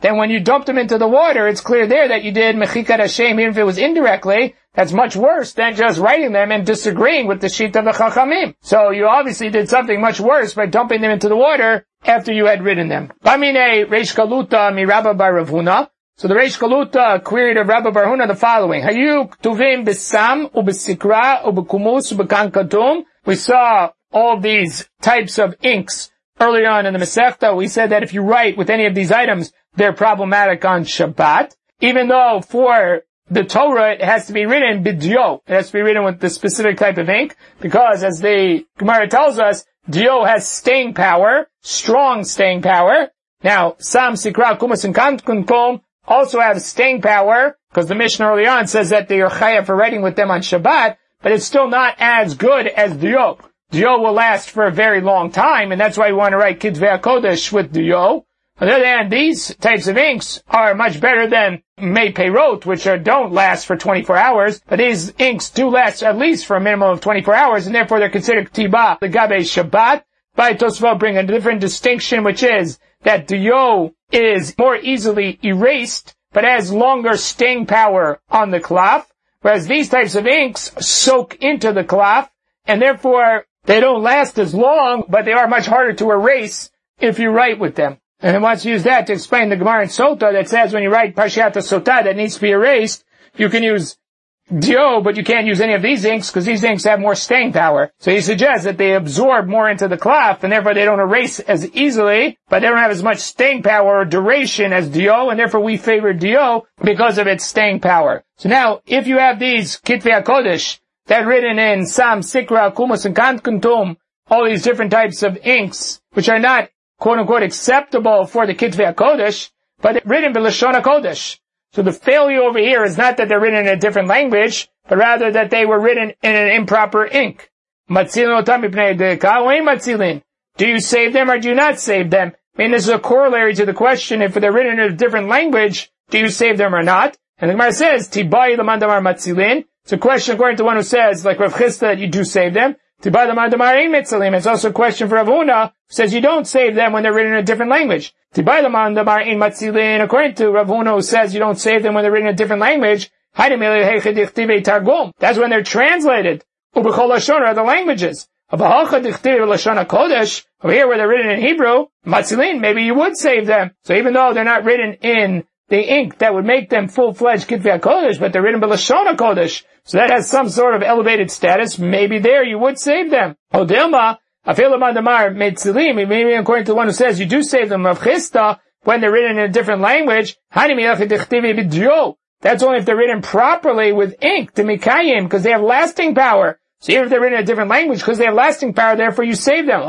then when you dumped them into the water, it's clear there that you did mechikat Hashem, even if it was indirectly. That's much worse than just writing them and disagreeing with the sheet of the Chachamim. So you obviously did something much worse by dumping them into the water after you had written them. Bamine Reish Galuta mi Rabba bar Rav Huna. So the Reish Galuta queried of Rabba bar Huna the following: Hayu ktuvim b'sam u'b'sikra u'b'kumus u'b'kan kadum. We saw all these types of inks earlier on in the Masechta. We said that if you write with any of these items, they're problematic on Shabbat. Even though for the Torah, it has to be written b'dio. It has to be written with the specific type of ink, because as the Gemara tells us, dio has staying power, strong staying power. Now, Sam, Sikra, Kumas, and Kankunkom also have staying power, because the Mishnah early on says that they are chayav for writing with them on Shabbat, but it's still not as good as dio. Dio will last for a very long time, and that's why we want to write Kitvei HaKodesh with dio. On the other hand, these types of inks are much better than Mei Peirot, which are, don't last for twenty-four hours, but these inks do last at least for a minimum of twenty-four hours, and therefore they're considered Ktiba, the Gabe Shabbat. By Tosfot bring a different distinction, which is that Dio is more easily erased, but has longer staying power on the cloth, whereas these types of inks soak into the cloth, and therefore they don't last as long, but they are much harder to erase if you write with them. And he wants to use that to explain the Gemara in Sota that says when you write Parshat Sota that needs to be erased, you can use Dio, but you can't use any of these inks because these inks have more staying power. So he suggests that they absorb more into the cloth and therefore they don't erase as easily, but they don't have as much staying power or duration as Dio, and therefore we favor Dio because of its staying power. So now, if you have these Kitvei HaKodesh that are written in Sam, Sikra, Kumus, and Kankuntum, all these different types of inks, which are not quote-unquote acceptable for the Kitvei HaKodesh, but written b'Lashon HaKodesh. So the failure over here is not that they're written in a different language, but rather that they were written in an improper ink. Matzilin otam mipnei deka, oin matzilin. Do you save them or do you not save them? I mean, this is a corollary to the question, if they're written in a different language, do you save them or not? And the Gemara says, Tibai l'mandamar matzilin. It's a question according to one who says, like Rav Chisda, that you do save them. It's also a question for Rav Huna, who says you don't save them when they're written in a different language. According to Rav Huna, who says you don't save them when they're written in a different language, that's when they're translated. Other languages. Over here where they're written in Hebrew, maybe you would save them. So even though they're not written in the ink that would make them full-fledged Kitvei HaKodesh, but they're written by Lashon HaKodesh, so that has some sort of elevated status, maybe there you would save them. Odilma, maybe according to the one who says you do save them, Rav Chisda, when they're written in a different language, that's only if they're written properly with ink, to mikayim, because they have lasting power. So even if they're written in a different language, because they have lasting power, therefore you save them.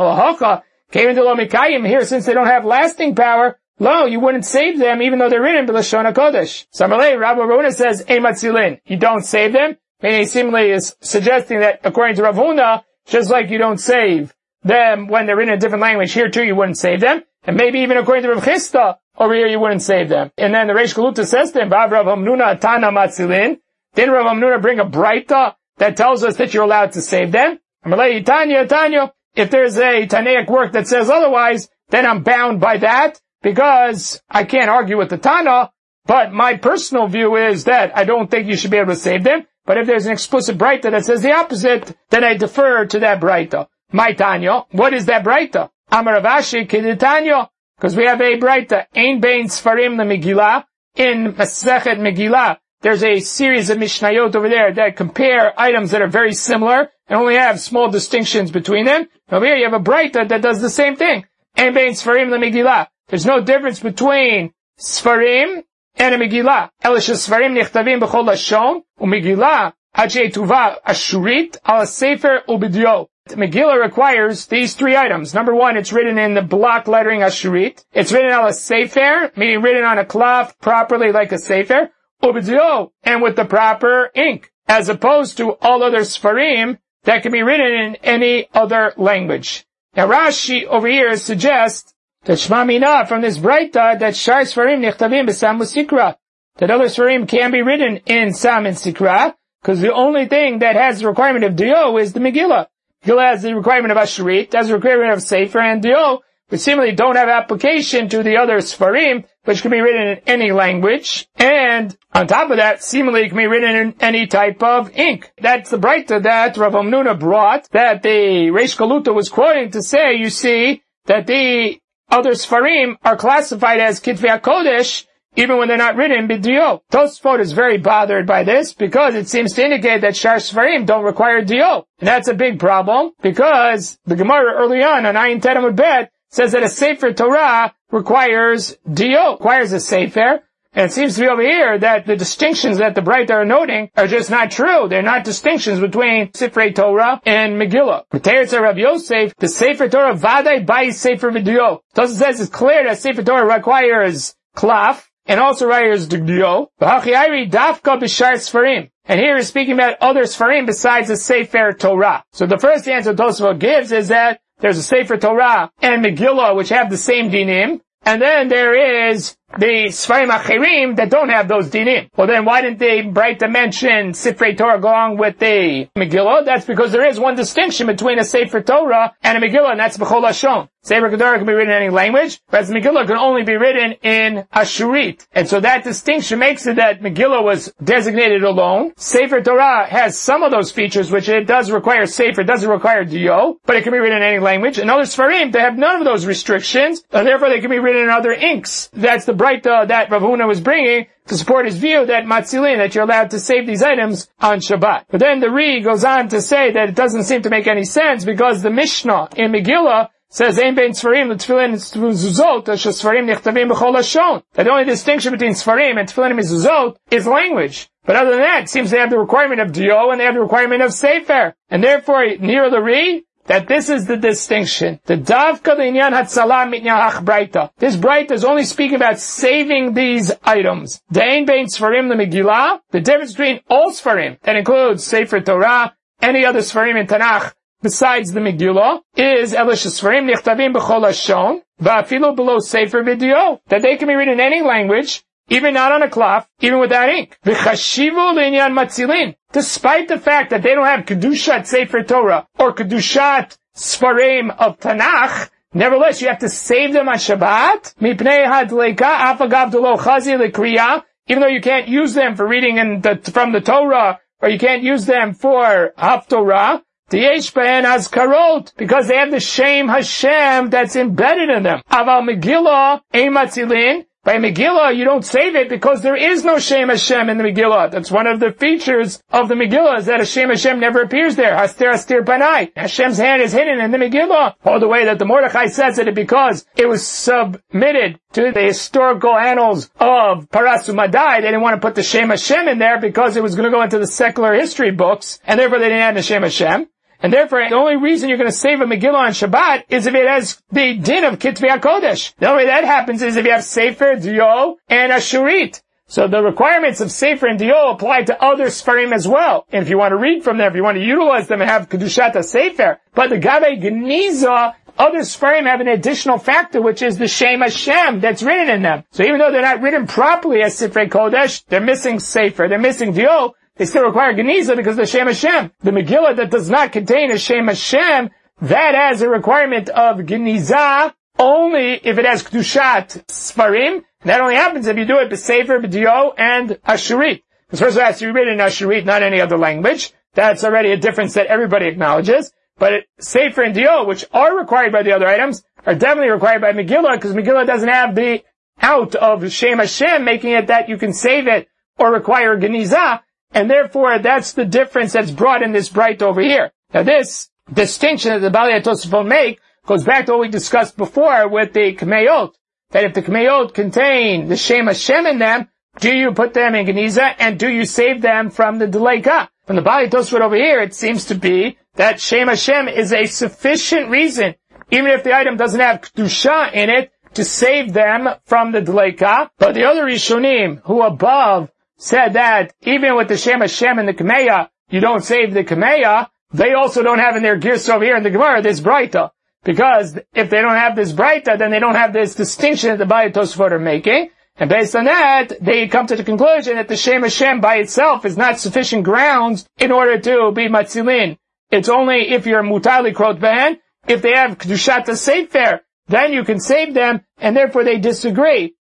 Here, since they don't have lasting power, lo, you wouldn't save them even though they're written by Lashon HaKodesh. Samalei, Rabbi Ravuna says, Ein matzilin. You don't save them. Meaning he seemingly is suggesting that according to Rav Huna, just like you don't save them when they're written in a different language, here too you wouldn't save them. And maybe even according to Rav Chisda, over here you wouldn't save them. And then the Reish Galuta says to him, Rav Hamnuna Tana matzilin. Didn't Rav Hamnuna bring a braita that tells us that you're allowed to save them? Amalei, Tanya, Tanya. If there's a Tanaic work that says otherwise, then I'm bound by that, because I can't argue with the Tana, but my personal view is that I don't think you should be able to save them. But if there's an explicit braita that says the opposite, then I defer to that braita. My Tanya, what is that braita? Amar Rav Ashi Kiditanya, because we have a braita, Ein Bein Sfarim Le Megillah, in Masechet Megillah. There's a series of Mishnayot over there that compare items that are very similar and only have small distinctions between them. Over here you have a braita that does the same thing. Ein Bein Sfarim Le Megillah. There's no difference between Sfarim and a Megillah. Elisha Sfarim Nichtavim B'chol Lashon, u'Megillah Ajei Tuva Ashurit Al Sefer U'B'dio. Megillah requires these three items. Number one, it's written in the block lettering Ashurit. It's written on a Sefer, meaning written on a cloth properly like a Sefer, U'B'dio, and with the proper ink, as opposed to all other Sfarim that can be written in any other language. Now Rashi over here suggests that Shema Mina from this braita that Shar Sfarim Nichtavim B'Sam U'Sikra, that other Sfarim can be written in Sam and Sikra, because the only thing that has the requirement of Dio is the Megillah. Megillah has the requirement of Ashurit, has the requirement of Sefer and Dio, but seemingly don't have application to the other Sfarim which can be written in any language, and on top of that, seemingly it can be written in any type of ink. That's the Breita that Rav Hamnuna brought, that the Reish Galuta was quoting to say, you see, that the other Sfarim are classified as Kitvei HaKodesh, even when they're not written b'dio. Tosfot is very bothered by this because it seems to indicate that Shar Sfarim don't require dio. And that's a big problem because the Gemara early on, on Ayin Tet Amud Bet, says that a Sefer Torah requires dio, requires a Sefer. And it seems to be over here that the distinctions that the Breita are noting are just not true. They're not distinctions between Sifrei Torah and Megillah. B'teretz Rav Yosef, the Sefer Torah vadai by Sefer V'dio. Tosfos says it's clear that Sefer Torah requires klaf, and also requires dio. V'hachiayri dafka b'shar Sfarim. And here he's speaking about other Sfarim besides the Sefer Torah. So the first answer Tosfos gives is that there's a Sefer Torah and Megillah which have the same dinim, and then there is the Sfarim Achirim that don't have those dinim. Well then, why didn't they Breita mention Sifrei Torah along with the Megillah? That's because there is one distinction between a Sefer Torah and a Megillah, and that's B'chol Lashon. Sefer Torah can be written in any language, whereas Megillah can only be written in Ashurit. And so that distinction makes it that Megillah was designated alone. Sefer Torah has some of those features, which it does require Sefer, it doesn't require dio, but it can be written in any language. And other Sfarim, they have none of those restrictions, and therefore they can be written in other inks. That's the Breita that Rav Huna was bringing to support his view that Matzilin, that you're allowed to save these items on Shabbat. But then the Ri goes on to say that it doesn't seem to make any sense because the Mishnah in Megillah says, Ein bein Sfarim l'tefillin mezuzot, asher Sfarim nichtavim b'chol lashon. That the only distinction between Sfarim and tefillin mezuzot is language. But other than that, it seems they have the requirement of dio and they have the requirement of sefer. And therefore, near the Ri, that this is the distinction. The davka l'inyan hatzalah mitnya hach Breita. This Breita is only speaking about saving these items. The ein bein Sfarim l'Megillah, the difference between all Sfarim, that includes Sefer Torah, any other Sfarim in Tanakh, besides the Megillah, is Elish Sfarim nichtavim b'chol lashon, va'afilu below Sefer V'dio, that they can be written in any language, even not on a cloth, even without ink. V'chashivu l'inyan matzilin. Despite the fact that they don't have Kedushat Sefer Torah or Kedushat Sfarim of Tanakh, nevertheless you have to save them on Shabbat. Mipnei hadleika afagav delo chazi lekriya. Even though you can't use them for reading in the, from the Torah, or you can't use them for Haftorah, T'yesh be'en azkarot, because they have the Shem Hashem that's embedded in them. Aval Megillah ein matzilin. By Megillah, you don't save it because there is no Shem Hashem in the Megillah. That's one of the features of the Megillah, is that a Shem Hashem never appears there. Haster Haster Panai. Hashem's hand is hidden in the Megillah. All the way that the Mordechai says it because it was submitted to the historical annals of Paras Umadai. They didn't want to put the Shem Hashem in there because it was going to go into the secular history books, and therefore they didn't add the Shem Hashem. And therefore, the only reason you're going to save a Megillah on Shabbat is if it has the din of Kitvei HaKodesh. The only way that happens is if you have Sefer, Dio, and Ashurit. So the requirements of Sefer and Dio apply to other Sfarim as well. And if you want to read from them, if you want to utilize them and have Kedushat Sefer. But the Gabe Geniza, other Sfarim have an additional factor, which is the Shem Hashem that's written in them. So even though they're not written properly as Sefer Kodesh, they're missing Sefer, they're missing Dio, they still require Geniza because of the Shem Hashem. The Megillah that does not contain a Shem Hashem, that has a requirement of Geniza only if it has Kedushat Sfarim. That only happens if you do it b'Sefer, b'Dio, and Ashurit. Because first of all, it has to be written in Ashurit, not any other language. That's already a difference that everybody acknowledges. But it, Sefer and Dio, which are required by the other items, are definitely required by Megillah, because Megillah doesn't have the out of Shem Hashem, making it that you can save it or require Geniza. And therefore, that's the difference that's brought in this Breita over here. Now this distinction that the Balei HaTosafot make goes back to what we discussed before with the K'meyot. That if the K'meyot contain the Shem Hashem in them, do you put them in Geniza and do you save them from the Deleika? From the Balei HaTosafot over here, it seems to be that Shem Hashem is a sufficient reason, even if the item doesn't have Kedusha in it, to save them from the Deleika. But the other Rishonim, who above said that even with the Shem Hashem and the Kameya, you don't save the Kameya, they also don't have in their gears over here in the Gemara this Breita. Because if they don't have this Breita, then they don't have this distinction that the Balei HaTosafot are making. And based on that, they come to the conclusion that the Shem Hashem by itself is not sufficient grounds in order to be Matzilin. It's only if you're Mutali Krot Behen, if they have Kedushat Sefer, then you can save them, and therefore they disagree.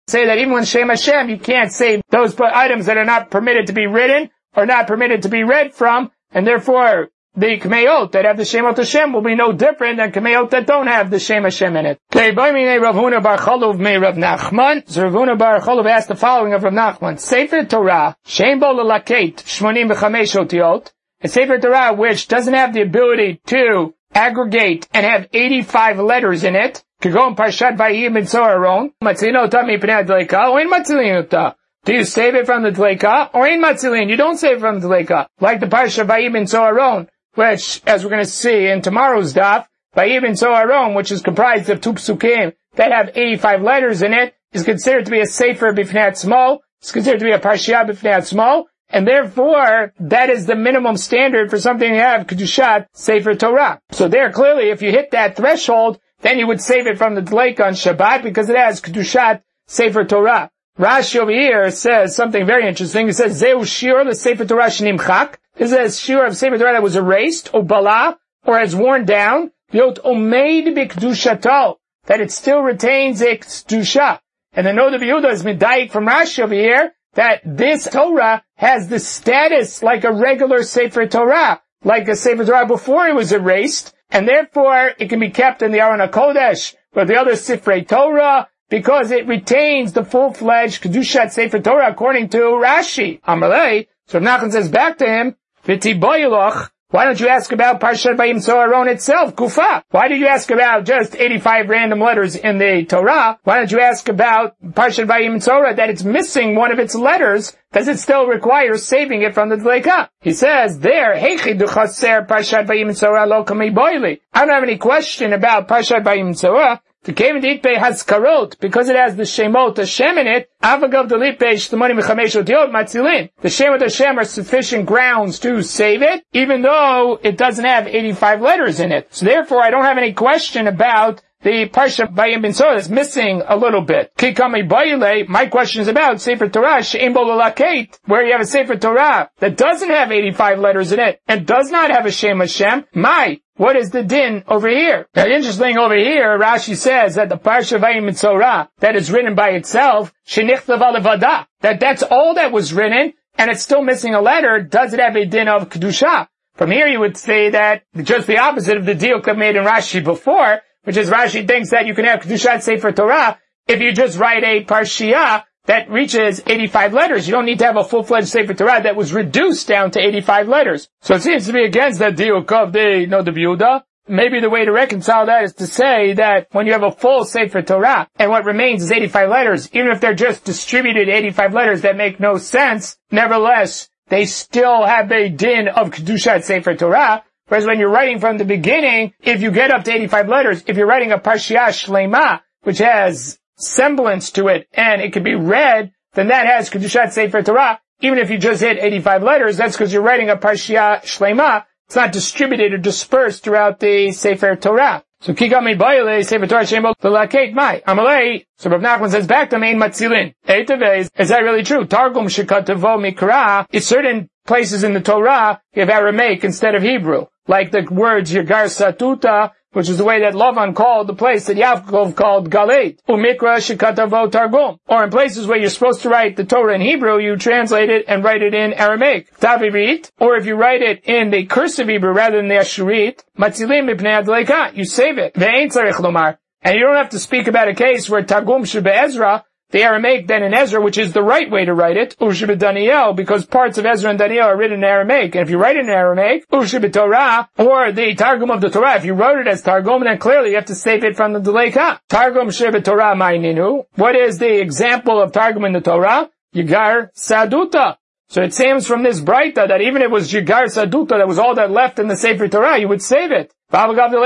say that even when Shem Hashem, you can't save those items that are not permitted to be written or not permitted to be read from, and therefore the Kmeot that have the Shemot Hashem will be no different than Kmeot that don't have the Shem Hashem in it. Okay, by me, Rav Huna bar Cholov me Rav Nachman. So Rav Huna bar Cholov asked the following of Rav Nachman: Sefer Torah, Shem bo lelaket shmonim v'chamesh otiyot, a Sefer Torah which doesn't have the ability to aggregate and have eighty-five letters in it, could go in Parshat Vayim and Zoharon, matzilin ota mipnei adleika, or in matzilin ota. Do you save it from the Dleika, or in matzilin? You don't save it from the Dleika. Like the Parsha Vayim and Zoharon, which, as we're going to see in tomorrow's daf, Vayim and Zoharon, which is comprised of two psukim that have eighty-five letters in it, is considered to be a Sefer B'fnei Atzmo, it's considered to be a Parsha B'fnei Atzmo, and therefore, that is the minimum standard for something to have Kedushat Sefer Torah. So there, clearly, if you hit that threshold, then you would save it from the Dleika on Shabbat, because it has Kedushat Sefer Torah. Rashi over here says something very interesting. He says, Zeu Shir the Sefer Torah Shnimchak. This is a Shir of Sefer Torah that was erased, or Bala, or has worn down, Yot Omeid B'Kedushato, that it still retains a Kedusha. And the Noda B'Yehuda is medayik from Rashi over here, that this Torah has the status like a regular Sefer Torah, like a Sefer Torah before it was erased, and therefore it can be kept in the Aron HaKodesh, or the other Sifrei Torah, because it retains the full-fledged Kedushat Sefer Torah according to Rashi. Amalei, so Rav Nachman says back to him, V'tiboyiloch, why don't you ask about Parshat Vayim Zoharon itself, Kufa? Why did you ask about just eighty-five random letters in the Torah? Why don't you ask about Parshat Vayim Zoharon that it's missing one of its letters, because it still requires saving it from the Dleika? He says there, Heichi duchaser Parshat Vayim Zoharon lo kamei boili. I don't have any question about Parshat Vayim Zoharon. The Kemet Itpei has karot, because it has the Shemot Hashem in it, Avagav the Lipei Sh'tamanim V'chamesh Otiyot Matzilin. The Shemot Hashem are sufficient grounds to save it, even though it doesn't have eighty-five letters in it. So therefore, I don't have any question about the Parsha Vayim Ben Zohar is missing a little bit. Kikame Bayile, my question is about Sefer Torah, She'em Bo Lelaket, where you have a Sefer Torah that doesn't have eighty-five letters in it, and does not have a Shem Hashem. My, what is the din over here? Now, the interesting over here, Rashi says that the Parsha Vayim Ben Zohar, that is written by itself, Shenichtav Alevada, that that's all that was written, and it's still missing a letter, does it have a din of Kedusha? From here you would say that just the opposite of the deal that made in Rashi before, which is Rashi thinks that you can have Kedushat Sefer Torah if you just write a Parshiah that reaches eighty-five letters. You don't need to have a full-fledged Sefer Torah that was reduced down to eighty-five letters. So it seems to be against that deal of the Noda B'Yehuda. Maybe the way to reconcile that is to say that when you have a full Sefer Torah and what remains is eighty-five letters, even if they're just distributed eighty-five letters that make no sense, nevertheless, they still have a din of Kedushat Sefer Torah. Whereas when you're writing from the beginning, if you get up to eighty-five letters, if you're writing a Parshiah Shlema, which has semblance to it, and it can be read, then that has Kedushat Sefer Torah. Even if you just hit eighty-five letters, that's because you're writing a Parshiah Shlema. It's not distributed or dispersed throughout the Sefer Torah. So Kikami Bayale, Sefer Torah Shemot, V'laket Mai. Amalei, so Rav Nachman says back to Mein Matzilin. Eitavez, is that really true? Targum Shekatavo Mikra, is certain places in the Torah, you have Aramaic instead of Hebrew. Like the words Yegar Satuta, which is the way that Lavan called the place that Yaakov called Galed. Umikra Shekatavo Targum. Or in places where you're supposed to write the Torah in Hebrew, you translate it and write it in Aramaic. Tavirit, or if you write it in the cursive Hebrew rather than the Ashurit, Matzilim Mipnei Adleika, you save it. Ve'ein tzarich lomar. And you don't have to speak about a case where Targum Shebe-Ezra, the Aramaic then in Ezra, which is the right way to write it, Ushebe Daniel, because parts of Ezra and Daniel are written in Aramaic. And if you write it in Aramaic, Ushebe Torah, or the Targum of the Torah, if you wrote it as Targum, then clearly you have to save it from the Deleika. Targum Shebe Torah Ma'ininu. What is the example of Targum in the Torah? Yigar Saduta. So it seems from this Braita that even if it was Yigar Saduta, that was all that left in the Sefer Torah, you would save it. Even though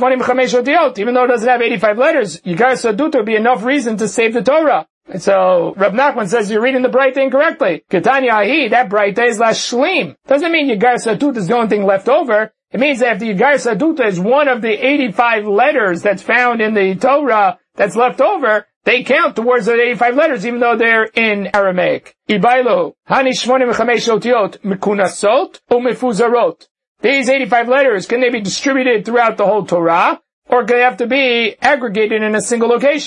it doesn't have eighty-five letters, Yigar Saduta would be enough reason to save the Torah. And so, Rav Nachman says you're reading the Braita incorrectly. Ketanya Ahi, that Braita is Lashlim. Doesn't mean Yigar Saduta is the only thing left over. It means that if the Yigar Saduta is one of the eighty-five letters that's found in the Torah that's left over, they count towards those eighty-five letters, even though they're in Aramaic. Ibailo, Hani Shmonim V'chamesh Otiyot, Mekunasot, Umefuzarot. These eighty-five letters, can they be distributed throughout the whole Torah, or can they have to be aggregated in a single location?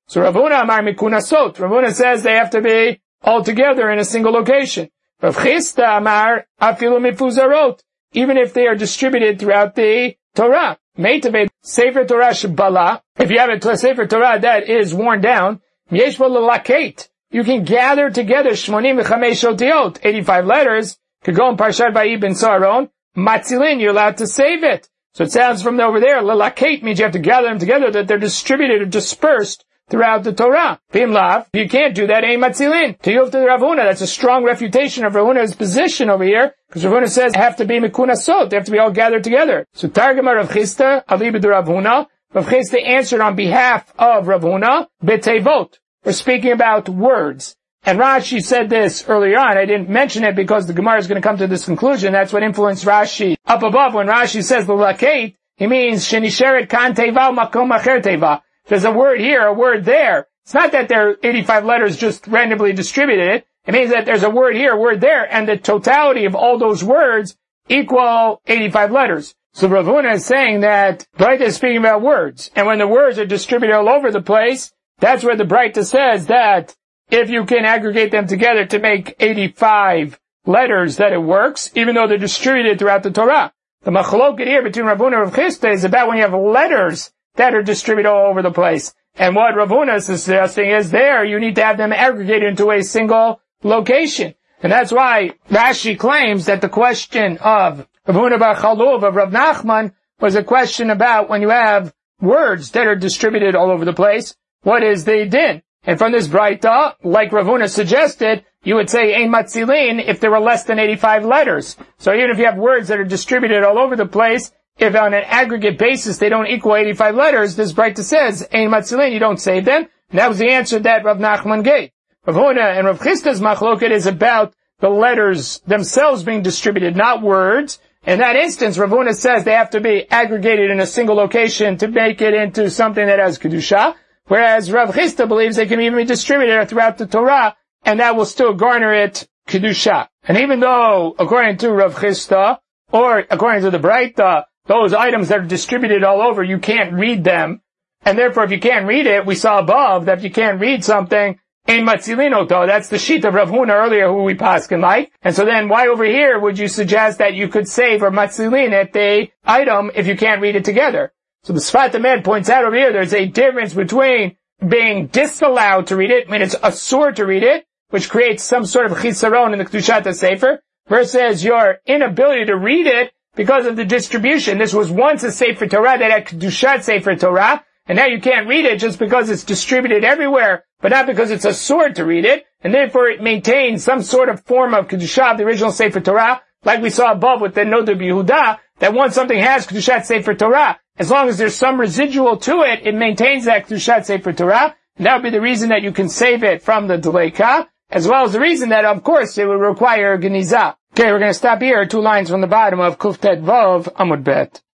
So Rav Huna Amar Mikunasot. Rav Huna says they have to be all together in a single location. Rav Chisda Amar Afilu Mifuzarot. Even if they are distributed throughout the Torah. Meitaved Sefer Torah Shabala. If you have a Sefer Torah that is worn down, Yesh Bo L'Lakate. You can gather together Shmonim V'Chamesh Otiot, eighty-five letters, could go in Parshat Vayi Ben Saron, Matzilin, you're allowed to save it. So it sounds from over there, L'Lakate means you have to gather them together, that they're distributed or dispersed throughout the Torah. Bim Lav, you can't do that, Ein Matzilin. Tiyuv to Rav Huna, that's a strong refutation of Rav Huna's position over here, because Rav Huna says they have to be Mikunasot, they have to be all gathered together. So Targama Rav Chisda, Aliba de Rav Huna, Rav Chisda answered on behalf of Rav Huna, B'Tevot. We're speaking about words. And Rashi said this earlier on. I didn't mention it because the Gemara is going to come to this conclusion. That's what influenced Rashi. Up above, when Rashi says l'lakate, he means shenisheret kan teva makom acher teva. There's a word here, a word there. It's not that there are eighty-five letters just randomly distributed. It means that there's a word here, a word there, and the totality of all those words equal eighty-five letters. So Rav Huna is saying that Braita is speaking about words. And when the words are distributed all over the place, that's where the Braita says that if you can aggregate them together to make eighty-five letters, that it works, even though they're distributed throughout the Torah. The machloket here between Rav Huna and Rav Chisda is about when you have letters that are distributed all over the place. And what Rav Huna is suggesting is there, you need to have them aggregated into a single location. And that's why Rashi claims that the question of Rav Huna bar Chalov of Rav Nachman was a question about when you have words that are distributed all over the place, what is the din? And from this Braita, like Rav Huna suggested, you would say Ein Matzilin if there were less than eighty-five letters. So even if you have words that are distributed all over the place, if on an aggregate basis they don't equal eighty-five letters, this Braita says Ein Matzilin, you don't save them. And that was the answer that Rav Nachman gave. Rav Huna and Rav Chisda's machloket is about the letters themselves being distributed, not words. In that instance, Rav Huna says they have to be aggregated in a single location to make it into something that has Kedusha. Whereas Rav Chisda believes they can even be distributed throughout the Torah, and that will still garner it Kedusha. And even though, according to Rav Chisda, or according to the Braita, those items that are distributed all over, you can't read them, and therefore if you can't read it, we saw above that if you can't read something, Ein Matzilin oto, that's the sheet of Rav Huna earlier who we paskin like. And so then why over here would you suggest that you could save or Matzilin at the item if you can't read it together? So the Sfat Emet points out over here there's a difference between being disallowed to read it, I mean it's asur to read it, which creates some sort of chisaron in the Kedushat Sefer, versus your inability to read it because of the distribution. This was once a Sefer Torah that had Kedushat Sefer Torah, and now you can't read it just because it's distributed everywhere, but not because it's asur to read it, and therefore it maintains some sort of form of Kedushat, the original Sefer Torah, like we saw above with the Noda B'Yehuda, that once something has Kedushat Sefer Torah, as long as there's some residual to it, it maintains that Kedushat Sefer Torah, and that would be the reason that you can save it from the Deleika, as well as the reason that, of course, it would require Geniza. Okay, we're going to stop here, two lines from the bottom of Kuftet Vav Amud Bet.